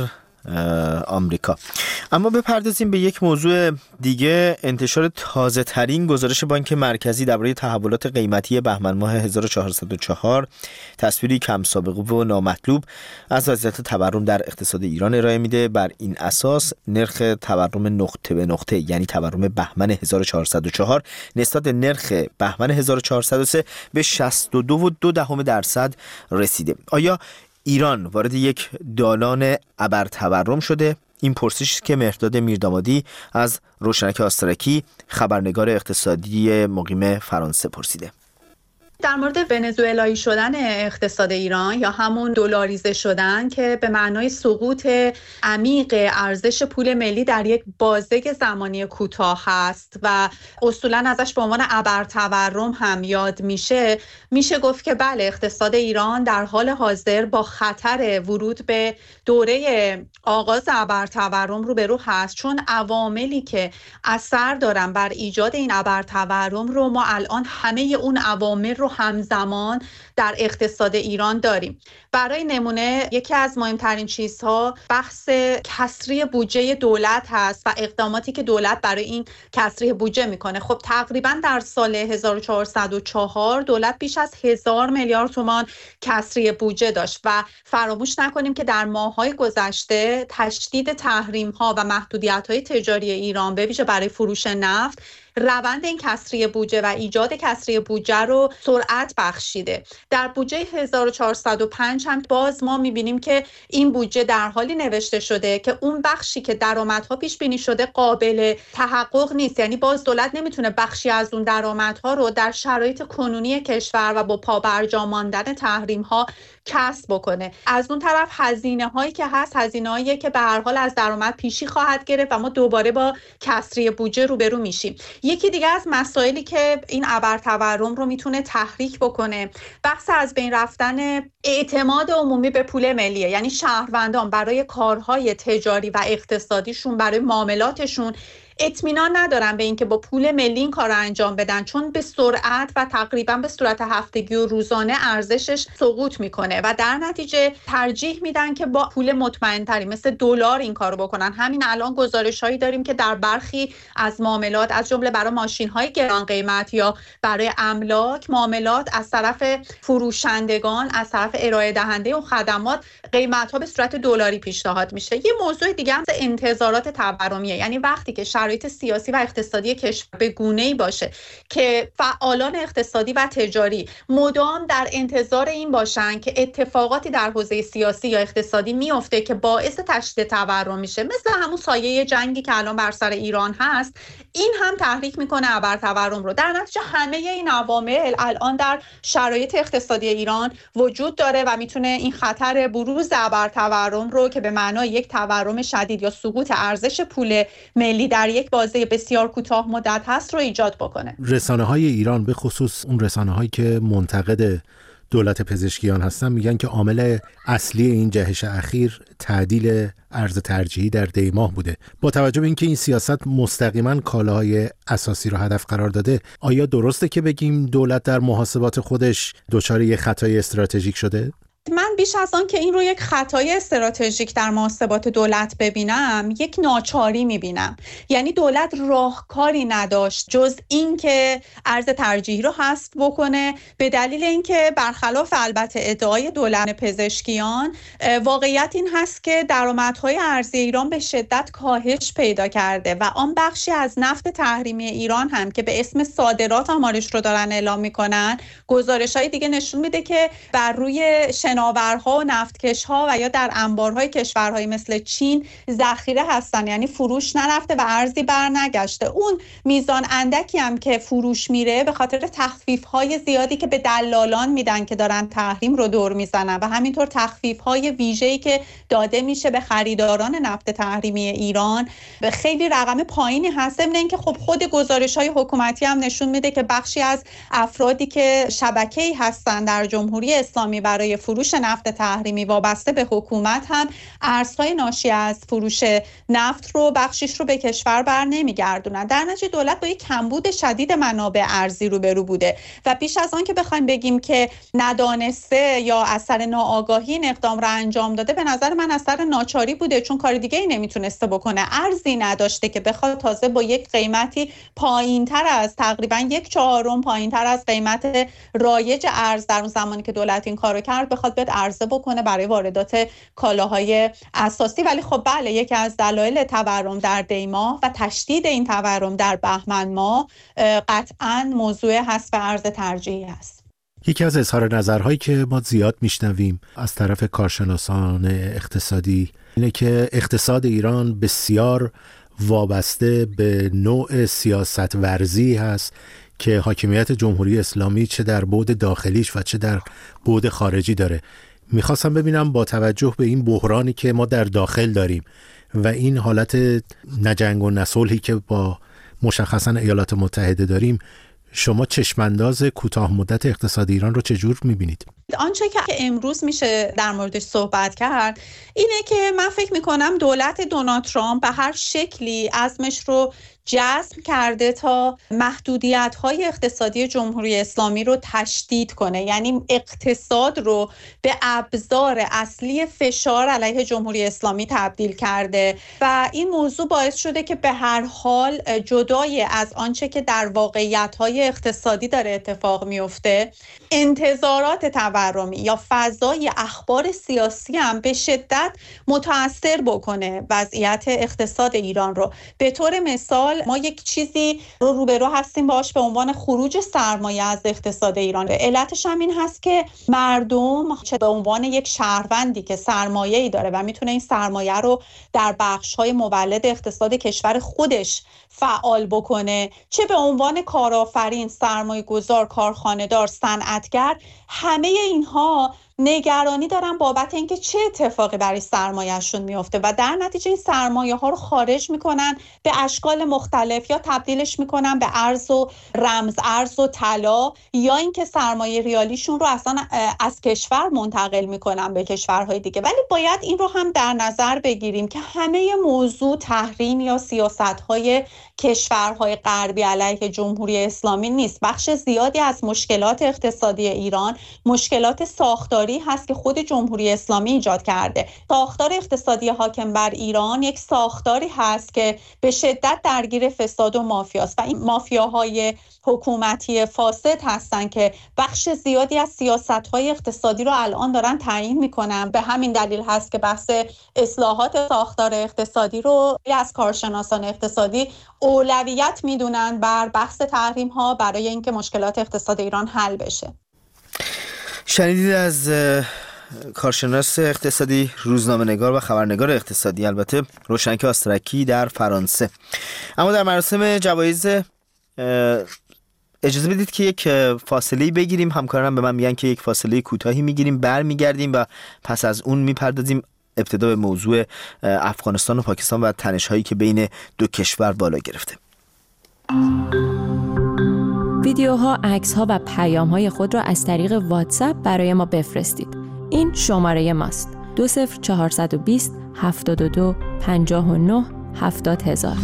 Speaker 2: آمریکا. اما بپردازیم به یک موضوع دیگه. انتشار تازه ترین گزارش بانک مرکزی درباره تحولات قیمتی بهمن ماه هزار و چهارصد و چهار تصویری کم سابقه و نامطلوب از وضعیت تورم در اقتصاد ایران ارائه میده. بر این اساس نرخ تورم نقطه به نقطه، یعنی تورم بهمن هزار و چهارصد و چهار نسبت نرخ بهمن هزار و چهارصد و سه به شصت و دو و دو دهم درصد رسیده. آیا ایران وارد یک دالان ابرتورم شده؟ این پرسشی که مهرداد میردامادی از روشنک آسترکی خبرنگار اقتصادی مقیم فرانسه پرسیده.
Speaker 11: در مورد ونزوئلایی شدن اقتصاد ایران یا همون دلاریزه شدن که به معنای سقوط عمیق ارزش پول ملی در یک بازه زمانی کوتاه هست و اصولاً ازش به عنوان ابرتورم هم یاد میشه، میشه گفت که بله، اقتصاد ایران در حال حاضر با خطر ورود به دوره آغاز ابرتورم روبرو هست، چون عواملی که اثر دارن بر ایجاد این ابرتورم رو ما الان همه اون عوامل رو همزمان در اقتصاد ایران داریم. برای نمونه یکی از مهمترین چیزها بحث کسری بودجه دولت هست و اقداماتی که دولت برای این کسری بودجه میکنه. خب تقریبا در سال هزار و چهارصد و چهار دولت بیش از هزار میلیارد تومان کسری بودجه داشت و فراموش نکنیم که در ماه‌های گذشته تشدید تحریم‌ها و محدودیت‌های تجاری ایران به ویژه برای فروش نفت روند این کسری بودجه و ایجاد کسری بودجه رو سرعت بخشیده. در بودجه هزار و چهارصد و پنج هم باز ما می‌بینیم که این بودجه در حالی نوشته شده که اون بخشی که درآمدها پیش بینی شده قابل تحقق نیست، یعنی باز دولت نمیتونه بخشی از اون درآمدها رو در شرایط کنونی کشور و با پابرجا ماندن تحریم‌ها کسب بکنه. از اون طرف هزینه هایی که هست هزینه‌هایی که به هر حال از درآمد پیشی خواهد گرفت و ما دوباره با کسری بودجه روبرو میشیم. یکی دیگه از مسائلی که این ابرتورم رو میتونه تحریک بکنه بحث از بین رفتن اعتماد عمومی به پول ملیه، یعنی شهروندان برای کارهای تجاری و اقتصادیشون، برای معاملاتشون اطمینان ندارن به اینکه با پول ملی این کار رو انجام بدن، چون به سرعت و تقریبا به صورت هفتگی و روزانه ارزشش سقوط میکنه و در نتیجه ترجیح میدن که با پول مطمئن‌تری مثل دلار این کارو بکنن. همین الان گزارش‌هایی داریم که در برخی از معاملات از جمله برای ماشین‌های گران قیمت یا برای املاک معاملات از طرف فروشندگان، از طرف ارائه دهنده اون خدمات قیمت‌ها به صورت دلاری پیشنهاد میشه. یه موضوع دیگه هم انتظارات تورمیه، یعنی وقتی که شرایط سیاسی و اقتصادی کشور به گونه‌ای باشه که فعالان اقتصادی و تجاری مدام در انتظار این باشن که اتفاقاتی در حوزه سیاسی یا اقتصادی میفته که باعث تشدید تورم میشه، مثل همون سایه جنگی که الان بر سر ایران هست، این هم تحریک میکنه ابرتورم رو. در نتیجه همه این عوامل الان در شرایط اقتصادی ایران وجود داره و میتونه این خطر بروز ابرتورم رو که به معنای یک تورم شدید یا سقوط ارزش پول ملی در یک بازه بسیار کوتاه مدت هست رو ایجاد بکنه.
Speaker 12: رسانه‌های ایران به خصوص اون رسانه‌هایی که منتقد دولت پزشکیان هستن میگن که عامل اصلی این جهش اخیر تعدیل ارز ترجیحی در دیماه بوده. با توجه به اینکه این سیاست مستقیما کالاهای اساسی رو هدف قرار داده، آیا درسته که بگیم دولت در محاسبات خودش دچار یک خطای استراتژیک شده؟
Speaker 11: من بیش از آن که این رو یک خطای استراتژیک در محاسبات دولت ببینم، یک ناچاری میبینم. یعنی دولت راهکاری نداشت جز این که ارز ترجیحی رو حذف بکنه، به دلیل اینکه برخلاف البته ادعای دولت پزشکیان، واقعیت این هست که درآمدهای ارزی ایران به شدت کاهش پیدا کرده و آن بخشی از نفت تحریمی ایران هم که به اسم صادرات آمارش رو دارن اعلام میکنن، گزارش‌های دیگه نشون میده که بر روی شناورها و نفتکش‌ها و یا در انبارهای کشورهای مثل چین ذخیره هستن، یعنی فروش نرفته و ارزی بر نگشته. اون میزان اندکی هم که فروش میره به خاطر تخفیف‌های زیادی که به دلالان میدن که دارن تحریم رو دور میزنن و همینطور تخفیف‌های ویژه‌ای که داده میشه به خریداران نفت تحریمی ایران به خیلی رقم پایینی هست. ضمن اینکه خب خود گزارش‌های حکومتی هم نشون میده که بخشی از افرادی که شبکه‌ای هستن در جمهوری اسلامی برای فروش نفت تحریمی وابسته به حکومت هم ارزهای ناشی از فروش نفت رو بخشیش رو به کشور بر نمیگردونن. در نتیجه دولت با یک کمبود شدید منابع ارزی روبرو بوده و بیش از آن که بخوایم بگیم که ندانسته یا اثر ناآگاهی این اقدام رو انجام داده، به نظر من اثر ناچاری بوده، چون کار دیگه ای نمیتونسته بکنه. ارزی نداشته که بخواد تازه با یک قیمتی پایینتر از تقریبا یک چهارم پایینتر از قیمت رایج ارز در اون زمانی که دولت این کارو کرد بخواد بیاد عرضه بکنه برای واردات کالاهای اساسی. ولی خب بله، یکی از دلایل تورم در دیماه و تشدید این تورم در بهمن ماه قطعاً موضوع حذف ارز ترجیحی است.
Speaker 12: یکی از اظهار نظرهایی که ما زیاد میشنویم از طرف کارشناسان اقتصادی اینه که اقتصاد ایران بسیار وابسته به نوع سیاست ورزی هست که حاکمیت جمهوری اسلامی چه در بعد داخلیش و چه در بعد خارجی داره. میخواستم ببینم با توجه به این بحرانی که ما در داخل داریم و این حالت نجنگ و نصلحی که با مشخصا ایالات متحده داریم، شما چشمانداز کوتاه مدت اقتصاد ایران رو چجور میبینید؟
Speaker 11: آنچه که امروز میشه در موردش صحبت کرد اینه که من فکر میکنم دولت دونالد ترامپ به هر شکلی عزمش رو جزم کرده تا محدودیت‌های اقتصادی جمهوری اسلامی رو تشدید کنه، یعنی اقتصاد رو به ابزار اصلی فشار علیه جمهوری اسلامی تبدیل کرده و این موضوع باعث شده که به هر حال جدای از آنچه که در واقعیت‌های اقتصادی داره اتفاق میفته، انتظارات تورمی یا فضای اخبار سیاسی هم به شدت متأثر بکنه وضعیت اقتصاد ایران رو. به طور مثال ما یک چیزی رو روبرو هستیم باش به عنوان خروج سرمایه از اقتصاد ایران. علتش هم این هست که مردم چه به عنوان یک شهروندی که سرمایه‌ای داره و میتونه این سرمایه رو در بخش‌های مولد اقتصاد کشور خودش فعال بکنه، چه به عنوان کارآفرین، سرمایه‌گذار، کارخانه‌دار، صنعتگر، همه اینها نگرانی دارن بابت اینکه چه اتفاقی برای سرمایه‌شون میفته و در نتیجه این سرمایه ها رو خارج میکنن به اشکال مختلف، یا تبدیلش میکنن به ارز و رمز ارز و طلا، یا اینکه سرمایه ریالیشون رو اصلا از کشور منتقل میکنن به کشورهای دیگه. ولی باید این رو هم در نظر بگیریم که همه موضوع تحریم یا سیاست‌های کشورهای غربی علیه جمهوری اسلامی نیست. بخش زیادی از مشکلات اقتصادی ایران مشکلات ساختاری هست که خود جمهوری اسلامی ایجاد کرده. ساختار اقتصادی حاکم بر ایران یک ساختاری هست که به شدت درگیر فساد و مافیاست و این مافیاهای حکومتی فاسد هستن که بخش زیادی از سیاست‌های اقتصادی رو الان دارن تعیین میکنن. به همین دلیل هست که بحث اصلاحات ساختار اقتصادی رو از کارشناسان اقتصادی اولویت میدونن بر بحث تحریم ها برای اینکه مشکلات اقتصاد ایران حل بشه.
Speaker 2: شنیدید از کارشناس اقتصادی، روزنامه‌نگار و خبرنگار اقتصادی، البته روشنک آسترکی در فرانسه. اما در مراسم جوایز اجازه بدید که یک فاصله بگیریم. همکارانم به من میگن که یک فاصله کوتاهی میگیریم، برمیگردیم و پس از اون میپردازیم ابتدا به موضوع افغانستان و پاکستان و تنش‌هایی که بین دو کشور بالا گرفته.
Speaker 13: ویدیوها، عکس‌ها و پیام‌های خود را از طریق واتساپ برای ما بفرستید. این شماره ماست: دو صفر چهارصد و بیست هفتاد و دو پنجاه و نه هفتاد هزار.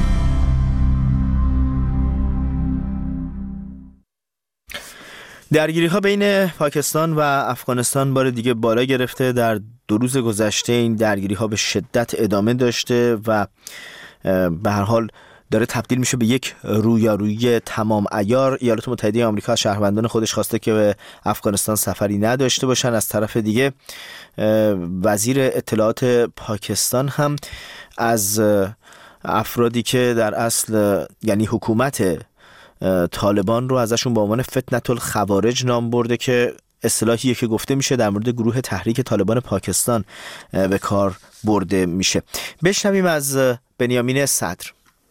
Speaker 2: درگیری ها بین پاکستان و افغانستان بار دیگه بالا گرفته. در دو روز گذشته این درگیری ها به شدت ادامه داشته و به هر حال داره تبدیل میشه به یک رویارویی تمام عیار. ایالات متحده آمریکا از شهروندان خودش خواسته که به افغانستان سفری نداشته باشن. از طرف دیگه وزیر اطلاعات پاکستان هم از افرادی که در اصل یعنی حکومت طالبان رو ازشون به عنوان فتنة الخوارج نام برده که اصطلاحیه که گفته میشه در مورد گروه تحریک طالبان پاکستان به کار برده میشه. بشنویم از بنیامین صدر.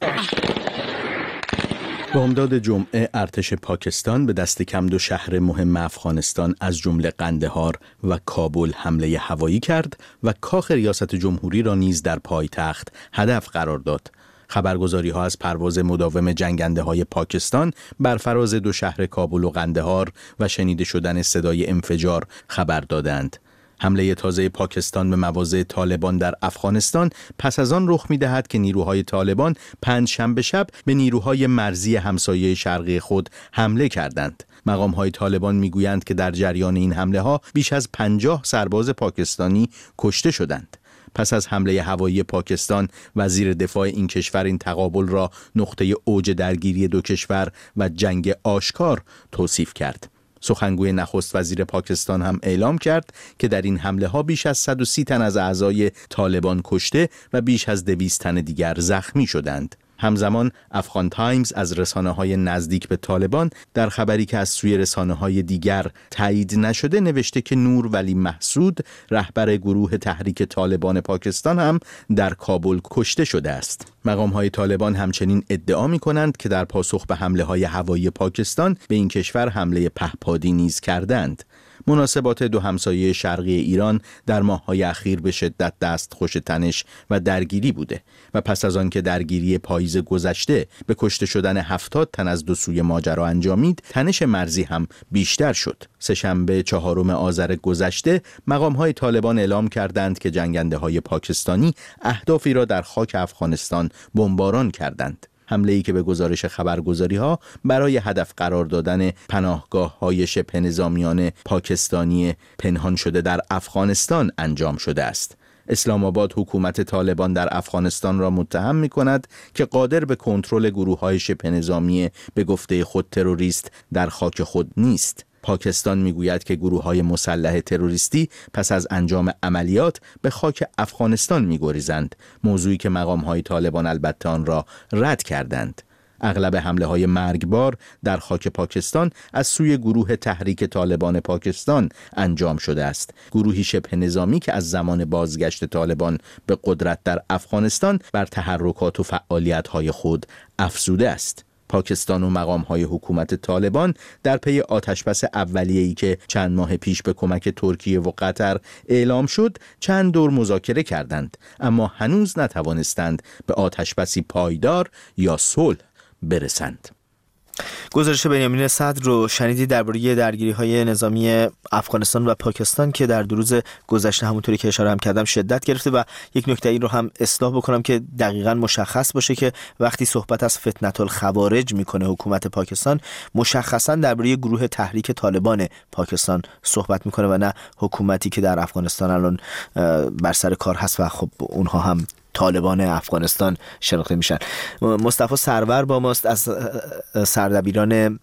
Speaker 14: بامداد جمعه ارتش پاکستان به دست کم دو شهر مهم افغانستان از جمله قندهار و کابل حمله هوایی کرد و کاخ ریاست جمهوری را نیز در پایتخت هدف قرار داد. خبرگزاری ها از پرواز مداوم جنگنده های پاکستان بر فراز دو شهر کابل و قندهار و شنیده شدن صدای انفجار خبر دادند. حمله تازه پاکستان به مواضع طالبان در افغانستان پس از آن رخ می‌دهد که نیروهای طالبان پنجشنبه شب به نیروهای مرزی همسایه شرقی خود حمله کردند. مقام‌های طالبان می‌گویند که در جریان این حمله‌ها بیش از پنجاه سرباز پاکستانی کشته شدند. پس از حمله هوایی پاکستان، وزیر دفاع این کشور این تقابل را نقطه اوج درگیری دو کشور و جنگ آشکار توصیف کرد. سخنگوی نخست وزیر پاکستان هم اعلام کرد که در این حمله ها بیش از صد و سی تن از اعضای طالبان کشته و بیش از دویست تن دیگر زخمی شدند. همزمان افغان تایمز از رسانه‌های نزدیک به طالبان در خبری که از سوی رسانه‌های دیگر تایید نشده نوشته که نور ولی محسود، رهبر گروه تحریک طالبان پاکستان، هم در کابل کشته شده است. مقام‌های طالبان همچنین ادعا می‌کنند که در پاسخ به حمله‌های هوایی پاکستان به این کشور حمله پهپادی نیز کردند. مناسبات دو همسایه شرقی ایران در ماه‌های اخیر به شدت دستخوش تنش و درگیری بوده و پس از آن که درگیری پاییز گذشته به کشته شدن هفتاد تن از دو سوی ماجرا انجامید، تنش مرزی هم بیشتر شد. سه‌شنبه چهارم آذر گذشته مقام‌های طالبان اعلام کردند که جنگنده‌های پاکستانی اهدافی را در خاک افغانستان بمباران کردند. حمله‌ای که به گزارش خبرگزاری‌ها برای هدف قرار دادن پناهگاه‌های شبه نظامیان پاکستانی پنهان شده در افغانستان انجام شده است. اسلام آباد حکومت طالبان در افغانستان را متهم می‌کند که قادر به کنترل گروه‌های شبه نظامی به گفته خود تروریست در خاک خود نیست. پاکستان میگوید که گروه‌های مسلح تروریستی پس از انجام عملیات به خاک افغانستان می‌گریزند، موضوعی که مقام‌های طالبان البته آن را رد کردند. اغلب حمله‌های مرگبار در خاک پاکستان از سوی گروه تحریک طالبان پاکستان انجام شده است، گروهی شبه نظامی که از زمان بازگشت طالبان به قدرت در افغانستان بر تحرکات و فعالیت‌های خود افزوده است. پاکستان و مقام‌های حکومت طالبان در پی آتشبس اولیه‌ای که چند ماه پیش به کمک ترکیه و قطر اعلام شد چند دور مذاکره کردند، اما هنوز نتوانستند به آتشبسی پایدار یا صلح برسند.
Speaker 2: گزارش بنیامین صدر رو شنیدید درباره درگیری‌های نظامی افغانستان و پاکستان که در دو روز گذشته همونطوری که اشاره هم کردم شدت گرفته. و یک نکته این رو هم اصلاح بکنم که دقیقاً مشخص باشه که وقتی صحبت از فتنة الخوارج میکنه حکومت پاکستان، مشخصاً درباره گروه تحریک طالبان پاکستان صحبت میکنه و نه حکومتی که در افغانستان الان بر سر کار هست و خب اونها هم طالبان افغانستان شناخته میشن. مصطفی سرور با ماست از سردبیران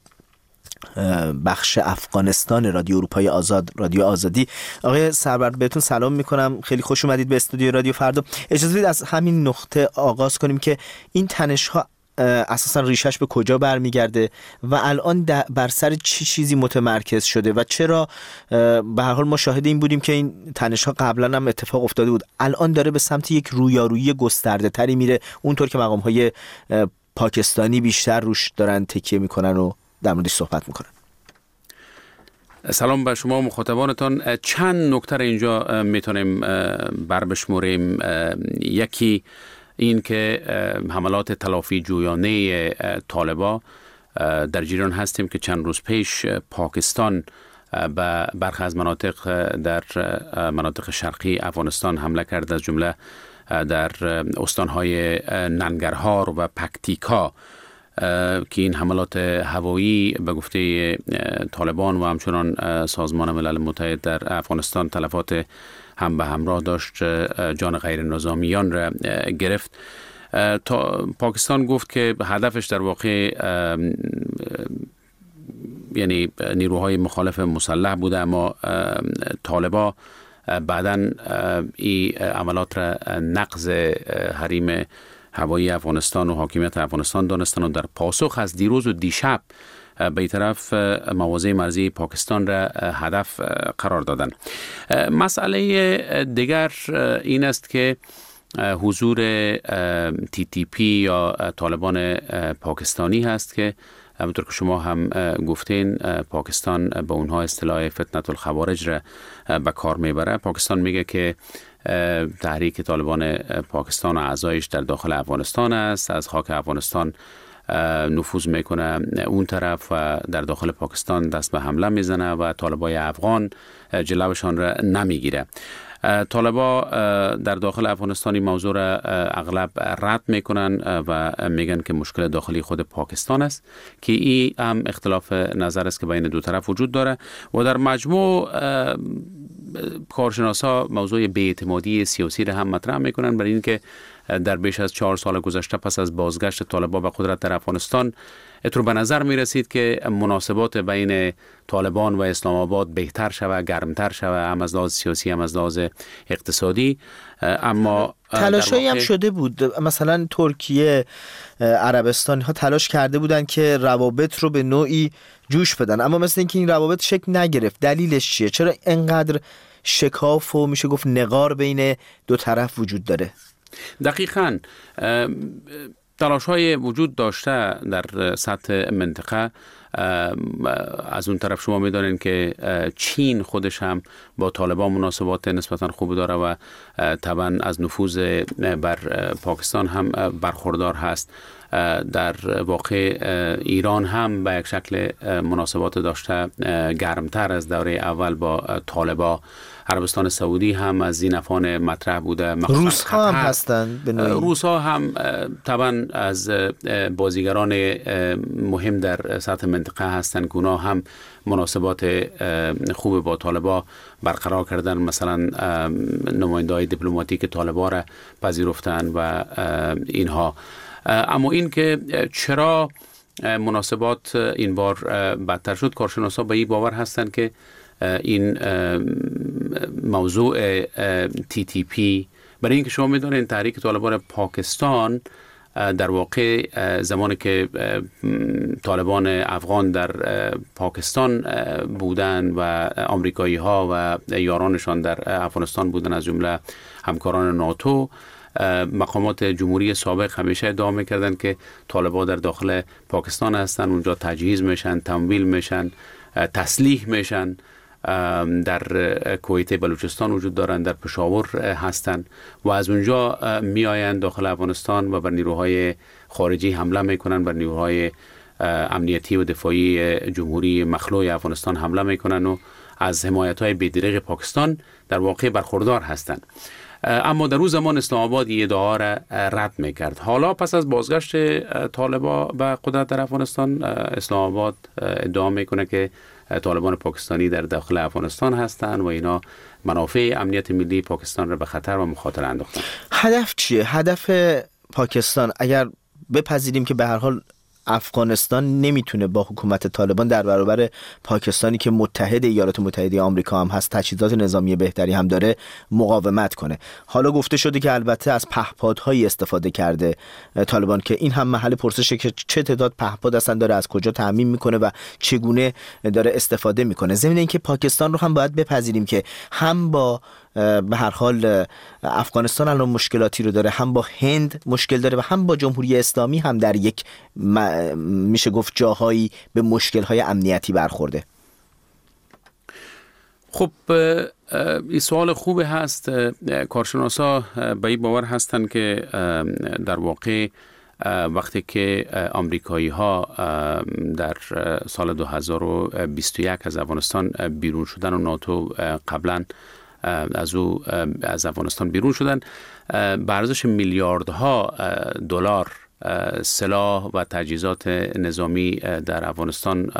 Speaker 2: بخش افغانستان رادیو اروپای آزاد، رادیو آزادی. آقای سرور بهتون سلام میکنم، خیلی خوش اومدید به استودیو رادیو فردا. اجازه بدید از همین نقطه آغاز کنیم که این تنش ها اساسا ریشش به کجا برمیگرده و الان بر سر چی چیزی متمرکز شده و چرا به هر حال ما شاهد این بودیم که این تنش ها قبلا هم اتفاق افتاده بود، الان داره به سمت یک رویارویی گسترده تری میره، اونطور که مقام های پاکستانی بیشتر روش دارن تکیه میکنن و در موردش صحبت میکنن.
Speaker 15: سلام به شما مخاطبانتان. چند نکته اینجا میتونیم بر بشمریم. یکی این که حملات تلافی جویانه طالبا در جریان هستیم که چند روز پیش پاکستان به برخی از مناطق در مناطق شرقی افغانستان حمله کرد، از جمله در استانهای ننگرهار و پکتیکا که این حملات هوایی به گفته طالبان و همچنان سازمان ملل متحد در افغانستان تلفات هم به همراه داشت، جان غیر نظامیان را گرفت. تا پاکستان گفت که هدفش در واقع یعنی نیروهای مخالف مسلح بوده، اما طالبا بعداً این عملات را نقض حریم هوایی افغانستان و حاکمیت افغانستان دانستن و در پاسخ از دیروز و دیشب به طرف مواضع مرزی پاکستان را هدف قرار دادن. مسئله دیگر این است که حضور تی تی پی یا طالبان پاکستانی هست که همونطور که شما هم گفتین پاکستان به اونها اصطلاح فتنة الخوارج را به کار میبره. پاکستان میگه که تحریک طالبان پاکستان و اعضایش در داخل افغانستان است، از خاک افغانستان نفوذ میکنه اون طرف و در داخل پاکستان دست به حمله میزنه و طالبای افغان جلوشان را نمیگیره. طالبا در داخل افغانستان این موضوع را اغلب رد میکنن و میگن که مشکل داخلی خود پاکستان است، که این هم اختلاف نظر است که بین دو طرف وجود داره و در مجموع کارشناسا موضوع بی‌اعتمادی سیاسی را هم مطرح میکنن، برای اینکه در بیش از چهار سال گذشته پس از بازگشت طالبان به قدرت در افغانستان اترو به نظر می رسید که مناسبات بین طالبان و اسلام آباد بهتر شود، گرمتر شود، هم از لحاظ سیاسی هم از لحاظ اقتصادی. اما
Speaker 2: تلاشایی
Speaker 15: واقع...
Speaker 2: هم شده بود، مثلا ترکیه، عربستان ها تلاش کرده بودن که روابط رو به نوعی جوش بدن، اما مثل اینکه این روابط شکل نگرفت. دلیلش چیه؟ چرا اینقدر شکاف و میشه گفت نقار بین دو طرف وجود داره؟
Speaker 15: دقیقاً تلاش های وجود داشته در سطح منطقه. از اون طرف شما میدانین که چین خودش هم با طالبان مناسبات نسبتاً خوب داره و طبعاً از نفوذ بر پاکستان هم برخوردار هست. در واقع ایران هم به یک شکل مناسبات داشته گرمتر از دوره اول با طالبان. عربستان سعودی هم از این افغان مطرح بوده.
Speaker 2: روس ها هم هستند.
Speaker 15: روس ها هم طبعا از بازیگران مهم در سطح منطقه هستند که اونا هم مناسبات خوب با طالبان برقرار کردن، مثلا نماینده های دیپلماتیک طالبان را پذیرفتن و اینها. اما این که چرا مناسبات این بار بدتر شد، کارشناسا به این باور هستند که این موضوع تی تی پی، برای اینکه شما میدونید تحریک طالبان پاکستان در واقع زمانی که طالبان افغان در پاکستان بودن و آمریکایی ها و یارانشان در افغانستان بودن، از جمله همکاران ناتو، مقامات جمهوری سابق همیشه ادعا میکردن که طالبان در داخل پاکستان هستن، اونجا تجهیز میشن، تمویل میشن، تسلیح میشن. در کویت بلوچستان وجود دارند، در پشاور هستند و از اونجا می آیند داخل افغانستان و بر نیروهای خارجی حمله میکنن، بر نیروهای امنیتی و دفاعی جمهوری مخلوع افغانستان حمله میکنن و از حمایت‌های بی‌دریغ پاکستان در واقع برخوردار هستند. اما در اون زمان اسلام آباد این ادعا را رد میکرد. حالا پس از بازگشت طالبان به قدرت در افغانستان، اسلام آباد ادعا میکنه که طالبان پاکستانی در داخل افغانستان هستند و اینا منافع امنیت ملی پاکستان را به خطر و مخاطره انداختن.
Speaker 2: هدف چیه؟ هدف پاکستان، اگر بپذیریم که به هر حال افغانستان نمیتونه با حکومت طالبان در برابر پاکستانی که متحد ایالات متحده آمریکا هم هست، تجهیزات نظامی بهتری هم داره، مقاومت کنه. حالا گفته شده که البته از پهپادهایی استفاده کرده طالبان که این هم محل پرسشه که چه تعداد پهپاد اصلا داره، از کجا تامین میکنه و چگونه داره استفاده میکنه. ضمن اینکه پاکستان رو هم باید بپذیریم که هم با به هر حال افغانستان الان مشکلاتی رو داره، هم با هند مشکل داره و هم با جمهوری اسلامی هم در یک م... میشه گفت جاهایی به مشکل‌های امنیتی برخورده.
Speaker 15: خب این سوال خوبه هست. کارشناسا به این باور هستند که در واقع وقتی که آمریکایی ها در سال دو هزار و بیست و یک از افغانستان بیرون شدن و ناتو قبلا از او از افغانستان بیرون شدن، به ارزش میلیاردها دلار سلاح و تجهیزات نظامی در افغانستان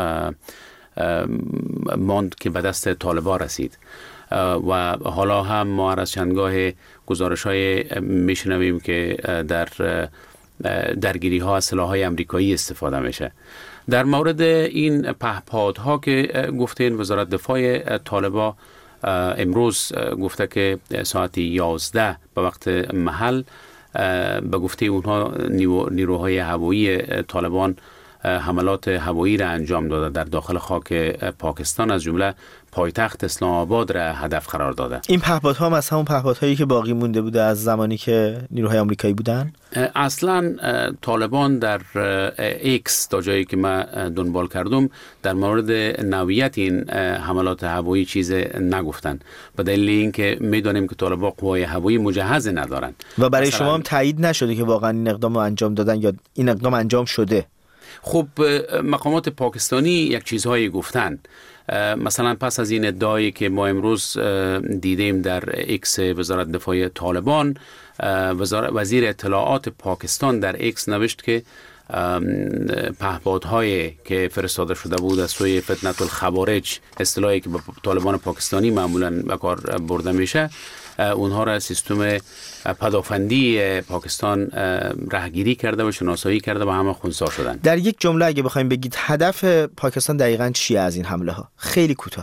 Speaker 15: ماند که به دست طالبان رسید و حالا هم ما از چندگاه گزارش های میشنویم که در درگیری ها از سلاح های امریکایی استفاده میشه. در مورد این پهپادها که گفتین، وزارت دفاع طالبان امروز گفته که ساعت یازده به وقت محل به گفته اونها نیروهای هوایی طالبان حملات هوایی را انجام داده در داخل خاک پاکستان، از جمله پایتخت اسلام آباد را هدف قرار داده.
Speaker 2: این پهپادها هم از همون پهپادهایی که باقی مونده بوده از زمانی که نیروهای آمریکایی بودن؟
Speaker 15: اصلا طالبان در ایکس تا جایی که من دنبال کردم در مورد نوعیت این حملات هوایی چیز نگفتن، به دلیل اینکه میدونیم که طالبان قوای هوایی مجهز ندارن
Speaker 2: و برای شما هم تایید نشده که واقعا این اقدام رو انجام دادن یا این اقدام انجام شده؟
Speaker 15: خب مقامات پاکستانی یک چیزهایی گفتن، مثلا پس از این ادعایی که ما امروز دیدیم در ایکس وزارت دفاع طالبان، وزیر اطلاعات پاکستان در ایکس نوشت که پهپادهایی که فرستاده شده بود از سوی فتنة الخوارج، اصطلاحی که به طالبان پاکستانی معمولا به کار برده میشه، اونها را سیستم پدافندی پاکستان رهگیری کرده و شناسایی کرده و همه خنثی شدن.
Speaker 2: در یک جمله اگه بخوایم بگید هدف پاکستان دقیقاً چیه از این حمله ها؟ خیلی کوتاه.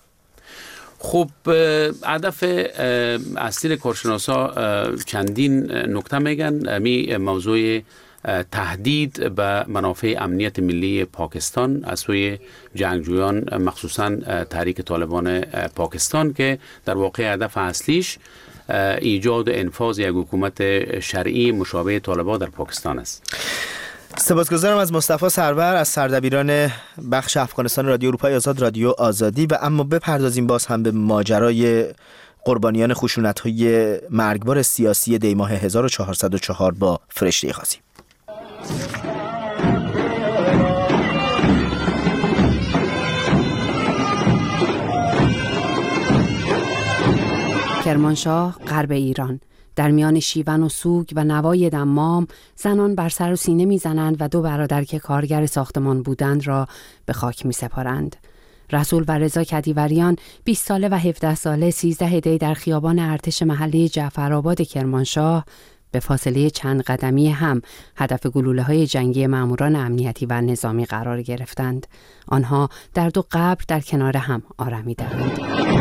Speaker 15: خب هدف اصلی کارشناسا چندین نکته میگن. می موضوع تهدید به منافع امنیت ملی پاکستان از سوی جنگجویان، مخصوصا تحریک طالبان پاکستان، که در واقع هدف اصلیش ایجاد و انفاذ یک حکومت شرعی مشابه طالبان در پاکستان است.
Speaker 2: سپاسگزارم از مصطفی سرور، از سردبیران بخش افغانستان رادیو اروپای آزاد رادیو آزادی. و اما بپردازیم باز هم به ماجرای قربانیان خشونت‌های مرگبار سیاسی دی ماه هزار و چهارصد و چهار با فرشته خاصی.
Speaker 16: کرمانشاه، غرب ایران. در میان شیون و سوگ و نوای دمام، زنان بر سر و سینه میزنند و دو برادر که کارگر ساختمان بودند را به خاک می سپارند. رسول و رضا کدیوریان، بیست ساله و هفده ساله، سیزده دی در خیابان ارتش محلی جعفرآباد کرمانشاه به فاصله چند قدمی هم هدف گلوله‌های جنگی ماموران امنیتی و نظامی قرار گرفتند. آنها در دو قبر در کنار هم آرمیدند.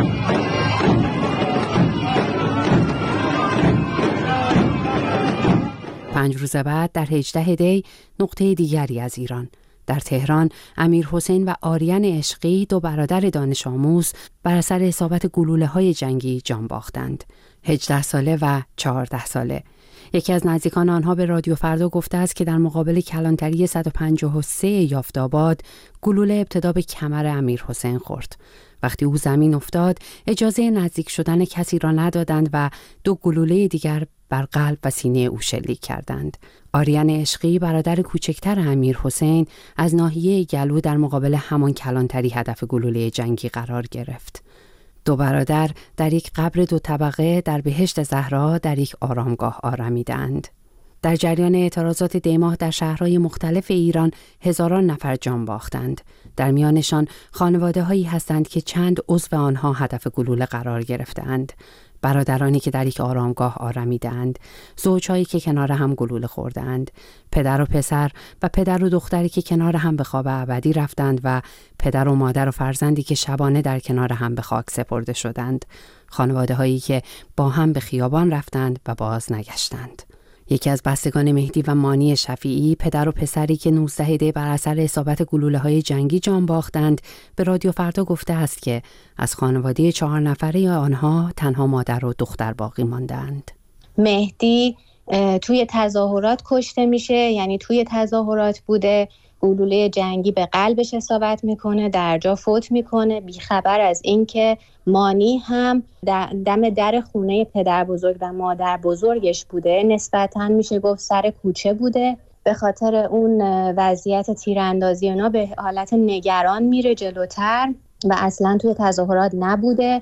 Speaker 16: پنج روز بعد در هجده دی نقطه دیگری از ایران، در تهران، امیر حسین و آریان عشقی، دو برادر دانش آموز، بر اثر اصابت گلوله‌های جنگی جان باختند. هجده ساله و چهارده ساله. یکی از نزدیکان آنها به رادیو فردا گفته است که در مقابل کلانتری صد و پنجاه و سه یافت‌آباد گلوله ابتدا به کمر امیر حسین خورد. وقتی او زمین افتاد، اجازه نزدیک شدن کسی را ندادند و دو گلوله دیگر بر قلب و سینه او شلیک کردند. آریان عشقی، برادر کوچکتر امیر حسین، از ناحیه گلو در مقابل همان کلانتری هدف گلوله جنگی قرار گرفت. دو برادر در یک قبر دو طبقه در بهشت زهرا در یک آرامگاه آرمیدند. در جریان اعتراضات دیماه در شهرهای مختلف ایران هزاران نفر جان باختند. در میانشان خانواده هایی هستند که چند عضو آنها هدف گلوله قرار گرفتند. برادرانی که در یک آرامگاه آرمیدند، زوجهایی که کنار هم گلوله خوردند، پدر و پسر و پدر و دختری که کنار هم به خواب ابدی رفتند و پدر و مادر و فرزندی که شبانه در کنار هم به خاک سپرده شدند. خانواده هایی که با هم به خیابان رفتند و باز نگشتند. یکی از بستگان مهدی و مانی شفیعی، پدر و پسری که نوزده دی بر اثر اصابت گلوله‌های جنگی جان باختند، به رادیو فردا گفته است که از خانواده چهار نفره آنها تنها مادر و دختر باقی ماندند.
Speaker 17: مهدی توی تظاهرات کشته میشه، یعنی توی تظاهرات بوده گلوله جنگی به قلبش اصابت میکنه، در جا فوت میکنه، بیخبر از اینکه مانی هم دم در خونه پدر بزرگ و مادر بزرگش بوده. نسبتاً میشه گفت سر کوچه بوده. به خاطر اون وضعیت تیراندازی اونا به حالت نگران میره جلوتر و اصلا توی تظاهرات نبوده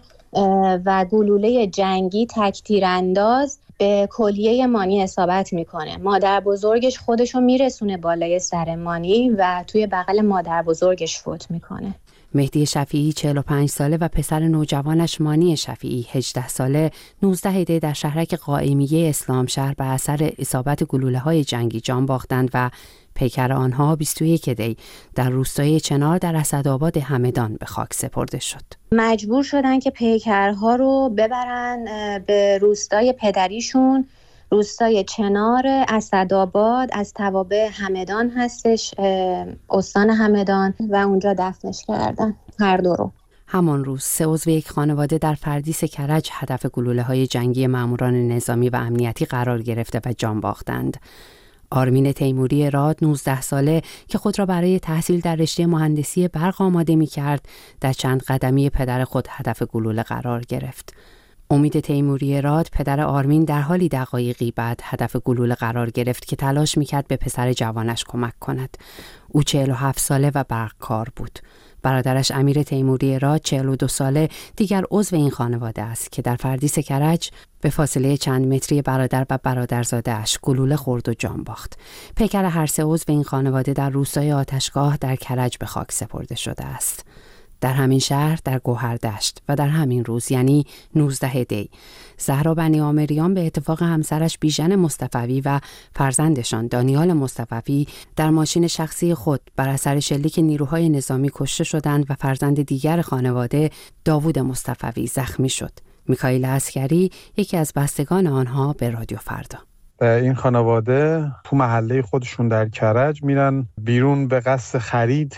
Speaker 17: و گلوله جنگی تک تیرانداز به کلیه مانی اصابت میکنه. مادر بزرگش خودشو میرسونه بالای سر مانی و توی بغل مادر بزرگش فوت میکنه.
Speaker 16: مهدی شفیعی چهل و پنج ساله و پسر نوجوانش مانی شفیعی هجده ساله نوزده دی در شهرک قائمیه اسلامشهر به اثر اصابت گلوله‌های جنگی جان باختند و پیکر آنها بیست و یک دی در روستای چنار در اسدآباد همدان به خاک سپرده شد.
Speaker 17: مجبور شدن که پیکرها رو ببرن به روستای پدریشون، روستای چنار اسدآباد، از توابع همدان هستش، استان همدان، و اونجا دفنش کردن هر دو رو.
Speaker 16: همان روز سه عضو یک خانواده در فردیس کرج هدف گلوله‌های جنگی ماموران نظامی و امنیتی قرار گرفته و جان باختند. آرمین تیموری راد نوزده ساله که خود را برای تحصیل در رشته مهندسی برق آماده می‌کرد، در چند قدمی پدر خود هدف گلوله قرار گرفت. امید تیموری راد پدر آرمین در حالی دقایقی بعد هدف گلوله قرار گرفت که تلاش می‌کرد به پسر جوانش کمک کند. او چهل و هفت ساله و برقکار بود. برادرش امیر تیموری راد چهل و دو ساله دیگر عضو این خانواده است که در فردیس کرج به فاصله چند متری برادر و برادرزاده‌اش گلوله خورد و جان باخت. پیکر هر سه عضو این خانواده در روستای آتشگاه در کرج به خاک سپرده شده است. در همین شهر در گوهردشت و در همین روز یعنی نوزده دی زهرا بنی آمریان به اتفاق همسرش بیژن مصطفوی و فرزندشان دانیال مصطفوی در ماشین شخصی خود بر اثر شلیک نیروهای نظامی کشته شدند و فرزند دیگر خانواده داوود مصطفوی زخمی شد. میکائیل عسکری یکی از بستگان آنها به رادیو فردا:
Speaker 18: این خانواده تو محله خودشون در کرج میرن بیرون به قصد خرید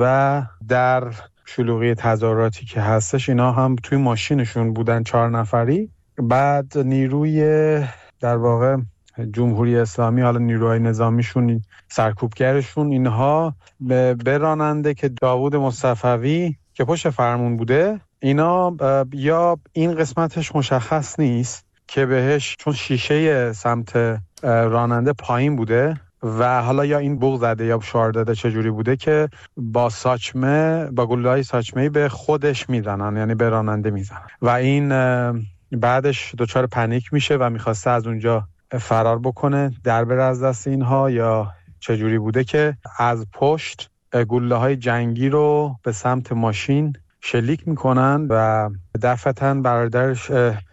Speaker 18: و در شلوغی تظاهراتی که هستش اینا هم توی ماشینشون بودن، چهار نفری. بعد نیروی در واقع جمهوری اسلامی، حالا نیروهای نظامیشون، سرکوبگرشون، اینها به راننده که داوود مصطفوی که پشت فرمون بوده، اینا یا این قسمتش مشخص نیست که بهش، چون شیشه سمت راننده پایین بوده و حالا یا این بوق زده یا شعار داده چجوری بوده که با ساچمه، با گلوله‌های ساچمه‌ای به خودش میزنن، یعنی به راننده میزنن و این بعدش دچار پنیک میشه و میخواسته از اونجا فرار بکنه، در بره از دست اینها، یا چجوری بوده که از پشت گلوله‌های جنگی رو به سمت ماشین شلیک میکنن و دفعتاً برادرش،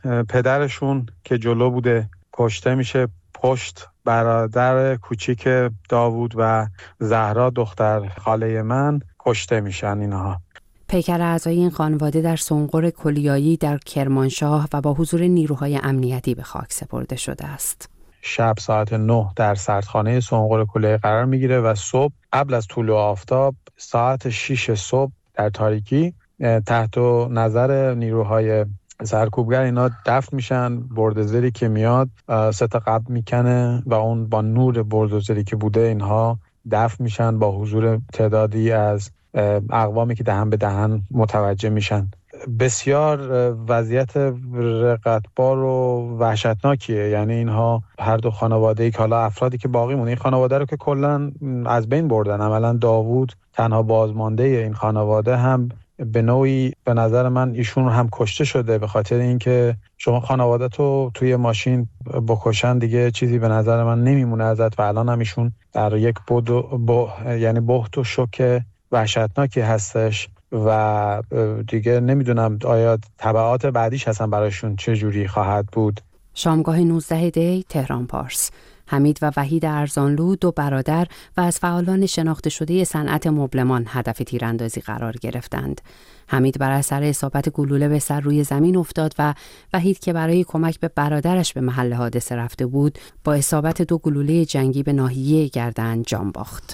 Speaker 18: پدرشون که جلو بوده، کشته میشه. پشت برادر کوچیک داوود و زهرا دختر خاله من کشته میشن اینها.
Speaker 16: پیکر اعضای این خانواده در سنقر کلیایی در کرمانشاه و با حضور نیروهای امنیتی به خاک سپرده شده است.
Speaker 18: شب ساعت نه در سردخانه سنقر کلیایی قرار میگیره و صبح قبل از طلوع آفتاب ساعت شش صبح در تاریکی تحت نظر نیروهای سرکوبگر اینا دفن میشن. بردوزری که میاد سه تا قبر میکنه و اون با نور بردوزری که بوده اینها دفن میشن با حضور تعدادی از اقوامی که دهن به دهن متوجه میشن. بسیار وضعیت رقتبار و وحشتناکیه. یعنی اینها هر دو خانواده، که حالا افرادی که باقی مونه، این خانواده رو که کلا از بین بردن. عملا داوود تنها بازمانده این خانواده هم به نوعی به نظر من ایشون هم کشته شده، به خاطر اینکه شما خانواده تو توی ماشین بکشن دیگه چیزی به نظر من نمیمونه ازت و الان هم ایشون در یک بود و یعنی بحت و شوک وحشتناکی هستش و دیگه نمیدونم آیا تبعات بعدیش هستن برایشون چه جوری خواهد بود.
Speaker 16: شامگاه نوزده دی تهران پارس. حمید و وحید ارزانلو دو برادر و از فعالان شناخته شده صنعت مبلمان هدف تیراندازی قرار گرفتند. حمید بر اثر اصابت گلوله به سر روی زمین افتاد و وحید که برای کمک به برادرش به محل حادثه رفته بود با اصابت دو گلوله جنگی به ناحیه گردن جان باخت.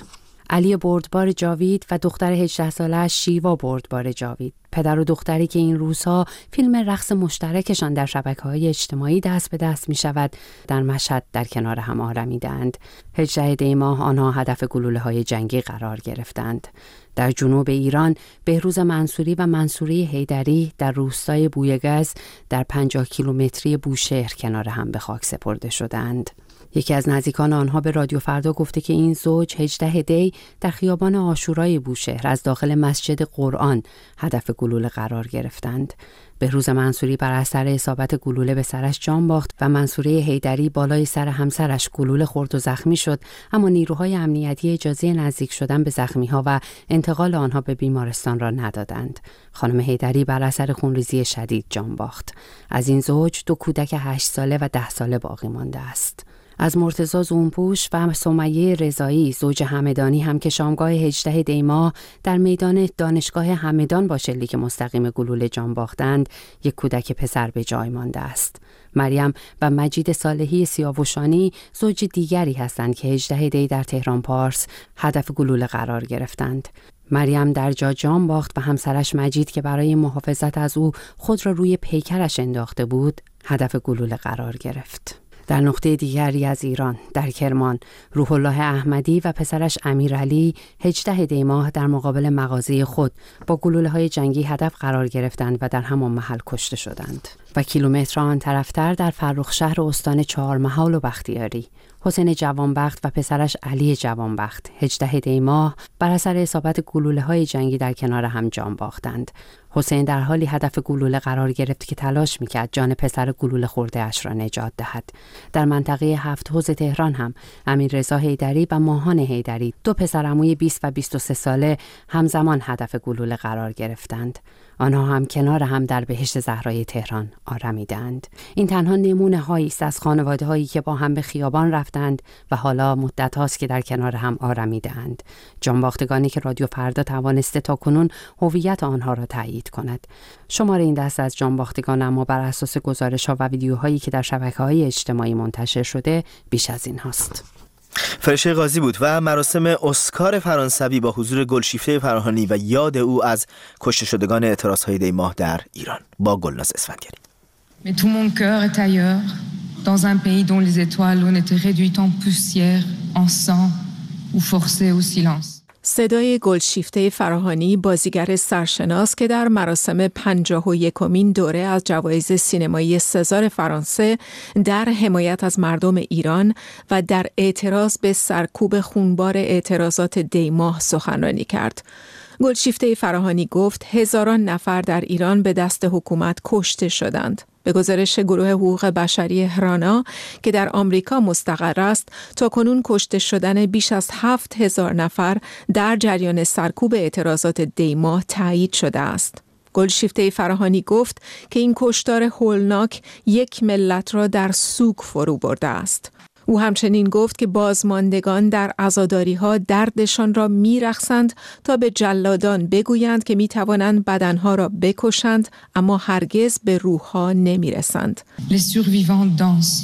Speaker 16: علی بردبار جاوید و دختر هجده ساله‌اش شیوا بردبار جاوید، پدر و دختری که این روزها فیلم رقص مشترکشان در شبکه‌های اجتماعی دست به دست می‌شود، در مشهد در کنار هم آرمیدند. هجده دی ماه آنها هدف گلوله‌های جنگی قرار گرفتند. در جنوب ایران بهروز منصوری و منصوری حیدری در روستای بویگز در پنجاه کیلومتری بوشهر کنار هم به خاک سپرده شدند. یکی از نزدیکان آنها به رادیو فردا گفته که این زوج هجده دی در خیابان عاشورای بوشهر از داخل مسجد قرآن هدف گلوله قرار گرفتند. بهروز منصوری بر اثر اصابت گلوله به سرش جان باخت و منصوری حیدری بالای سر همسرش گلوله خورد و زخمی شد، اما نیروهای امنیتی اجازه نزدیک شدن به زخمی‌ها و انتقال آنها به بیمارستان را ندادند. خانم حیدری بر اثر خونریزی شدید جان باخت. از این زوج دو کودک هشت ساله و ده ساله باقی مانده است. از مرتضی زونپوش و سمیه رضایی زوج همدانی هم که شامگاه هجده دی ماه در میدان دانشگاه همدان با شلیک مستقیم گلوله جان باختند، یک کودک پسر به جای مانده است. مریم و مجید صالحی سیاوشانی زوج دیگری هستند که هجده دی در تهران پارس هدف گلوله قرار گرفتند. مریم در جا جان باخت و همسرش مجید که برای محافظت از او خود را روی پیکرش انداخته بود، هدف گلوله قرار گرفت. در نقطه دیگری از ایران، در کرمان، روح الله احمدی و پسرش امیرعلی هجده دی ماه در مقابل مغازه خود با گلوله‌های جنگی هدف قرار گرفتند و در همان محل کشته شدند. و کیلومتر آن طرفتر در فرخشهر استان چهارمحال و بختیاری، حسین جوانبخت و پسرش علی جوانبخت هجده دی ماه بر اثر اصابت گلوله‌های جنگی در کنار هم جان باختند. حسین در حالی هدف گلوله قرار گرفت که تلاش میکرد جان پسر گلوله خورده اش را نجات دهد. در منطقه هفت حوض تهران هم امیر رضا حیدری و ماهان حیدری، دو پسرعموی بیست و بیست و سه ساله، همزمان هدف گلوله قرار گرفتند. آنها هم کنار هم در بهشت زهرای تهران آرمیدند. این تنها نمونه هایی است از خانواده هایی که با هم به خیابان رفتند و حالا مدت هاست که در کنار هم آرمیدند. جانباختگانی که رادیو فردا توانسته تا کنون هویت آنها را تایید کند. شمار این دست از جانباختگان اما بر اساس گزارش ها و ویدیوهایی که در شبکه‌های اجتماعی منتشر شده بیش از این هاست.
Speaker 2: فرشته قاضی بود و مراسم اسکار فرانسوی با حضور گلشیفته فراهانی و یاد او از کشته شدگان اعتراضهای دی ماه در ایران با گلناز اسفندیاری.
Speaker 19: Mais tout mon cœur est ailleurs, dans un pays dont les étoiles ont été réduites en poussière, en sang ou forcées au silence.
Speaker 4: صدای گلشیفته فراهانی، بازیگر سرشناس که در مراسم پنجاه و یکمین دوره از جوایز سینمایی سزار فرانسه در حمایت از مردم ایران و در اعتراض به سرکوب خونبار اعتراضات دی ماه سخنرانی کرد. گلشیفته فراهانی گفت هزاران نفر در ایران به دست حکومت کشته شدند. به گزارش گروه حقوق بشری هرانا که در آمریکا مستقر است، تا کنون کشته شدن بیش از هفت هزار نفر در جریان سرکوب اعتراضات دی ماه تایید شده است. گلشیفته فراهانی گفت که این کشتار هولناک یک ملت را در سوگ فرو برده است. او همچنین گفت که بازماندگان در عزاداری‌ها دردشان را می‌رقصند تا به جلادان بگویند که می‌توانند بدنها را بکشند اما هرگز به روح‌ها نمی‌رسند.
Speaker 19: Les survivants dansent.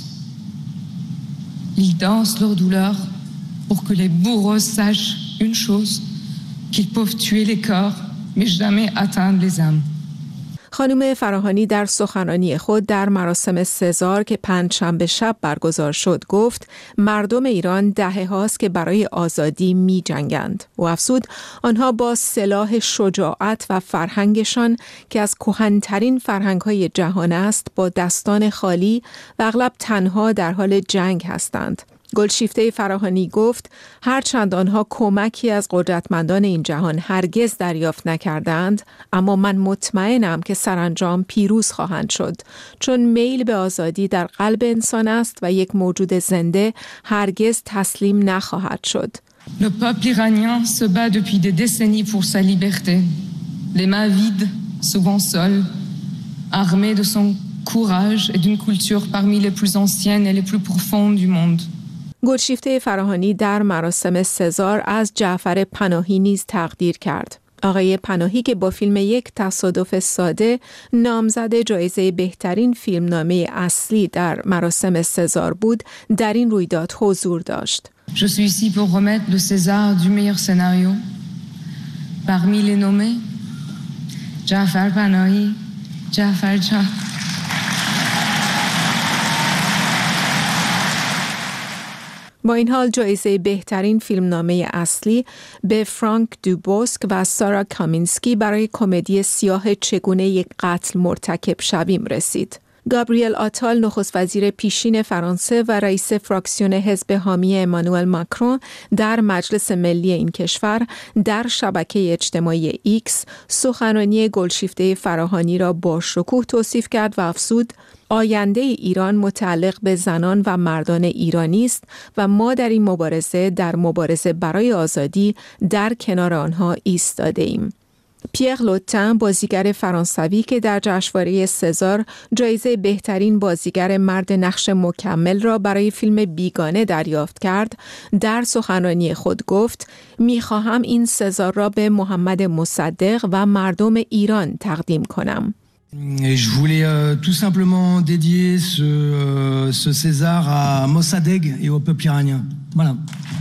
Speaker 19: Ils dansent leur douleur pour que les bourreaux sachent une chose, qu'ils peuvent tuer les corps mais jamais atteindre les âmes.
Speaker 4: خانم فراهانی در سخنرانی خود در مراسم سزار که پنجشنبه شب برگزار شد گفت مردم ایران دهه هاست که برای آزادی می جنگند. و افزود آنها با سلاح شجاعت و فرهنگشان که از کهن‌ترین فرهنگ‌های جهان است با دستان خالی و اغلب تنها در حال جنگ هستند. گلشیفته فراهانی گفت هرچند آنها کمکی از قدرتمندان این جهان هرگز دریافت نکردند، اما من مطمئنم که سرانجام پیروز خواهند شد، چون میل به آزادی در قلب انسان است و یک موجود زنده هرگز تسلیم نخواهد شد.
Speaker 19: Le peuple iranien se bat depuis des décennies pour sa liberté. Les mains vides, souvent seules, armé de son courage et d'une culture parmi les plus anciennes et les plus profondes du monde.
Speaker 4: گلشیفته فراهانی در مراسم سزار از جعفر پناهی نیز تقدیر کرد. آقای پناهی که با فیلم یک تصادف ساده نامزد جایزه بهترین فیلمنامه اصلی در مراسم سزار بود، در این رویداد حضور داشت.
Speaker 19: Je suis ici pour remettre le César du meilleur scénario. Parmi les nommés, Jafar Panahi, Jafar Jah.
Speaker 4: با این حال جایزه بهترین فیلمنامه اصلی به فرانک دوبوسک و سارا کامینسکی برای کمدی سیاه چگونه یک قتل مرتکب شویم رسید. گابریل آتال نخست وزیر پیشین فرانسه و رئیس فراکسیون حزب حامی امانوئل ماکرون در مجلس ملی این کشور در شبکه اجتماعی ایکس سخنرانی گلشیفته فراهانی را با شکوه توصیف کرد و افزود آینده ایران متعلق به زنان و مردان ایرانی است و ما در این مبارزه در مبارزه برای آزادی در کنار آنها ایستاده ایم. پیر لوتن بازیگر فرانسوی که در جشنواره سزار جایزه بهترین بازیگر مرد نقش مکمل را برای فیلم بیگانه دریافت کرد، در سخنرانی خود گفت می‌خواهم این سزار را به محمد مصدق و مردم ایران تقدیم کنم.
Speaker 20: Et je voulais euh, tout simplement dédier ce, euh, ce César à Mossadegh et au peuple iranien. Voilà.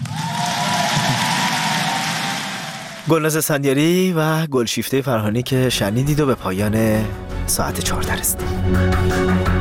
Speaker 2: گلناز اسفندیاری و گلشیفته فرهانی که شنیدید و به پایان ساعت چهارده رسیدیم.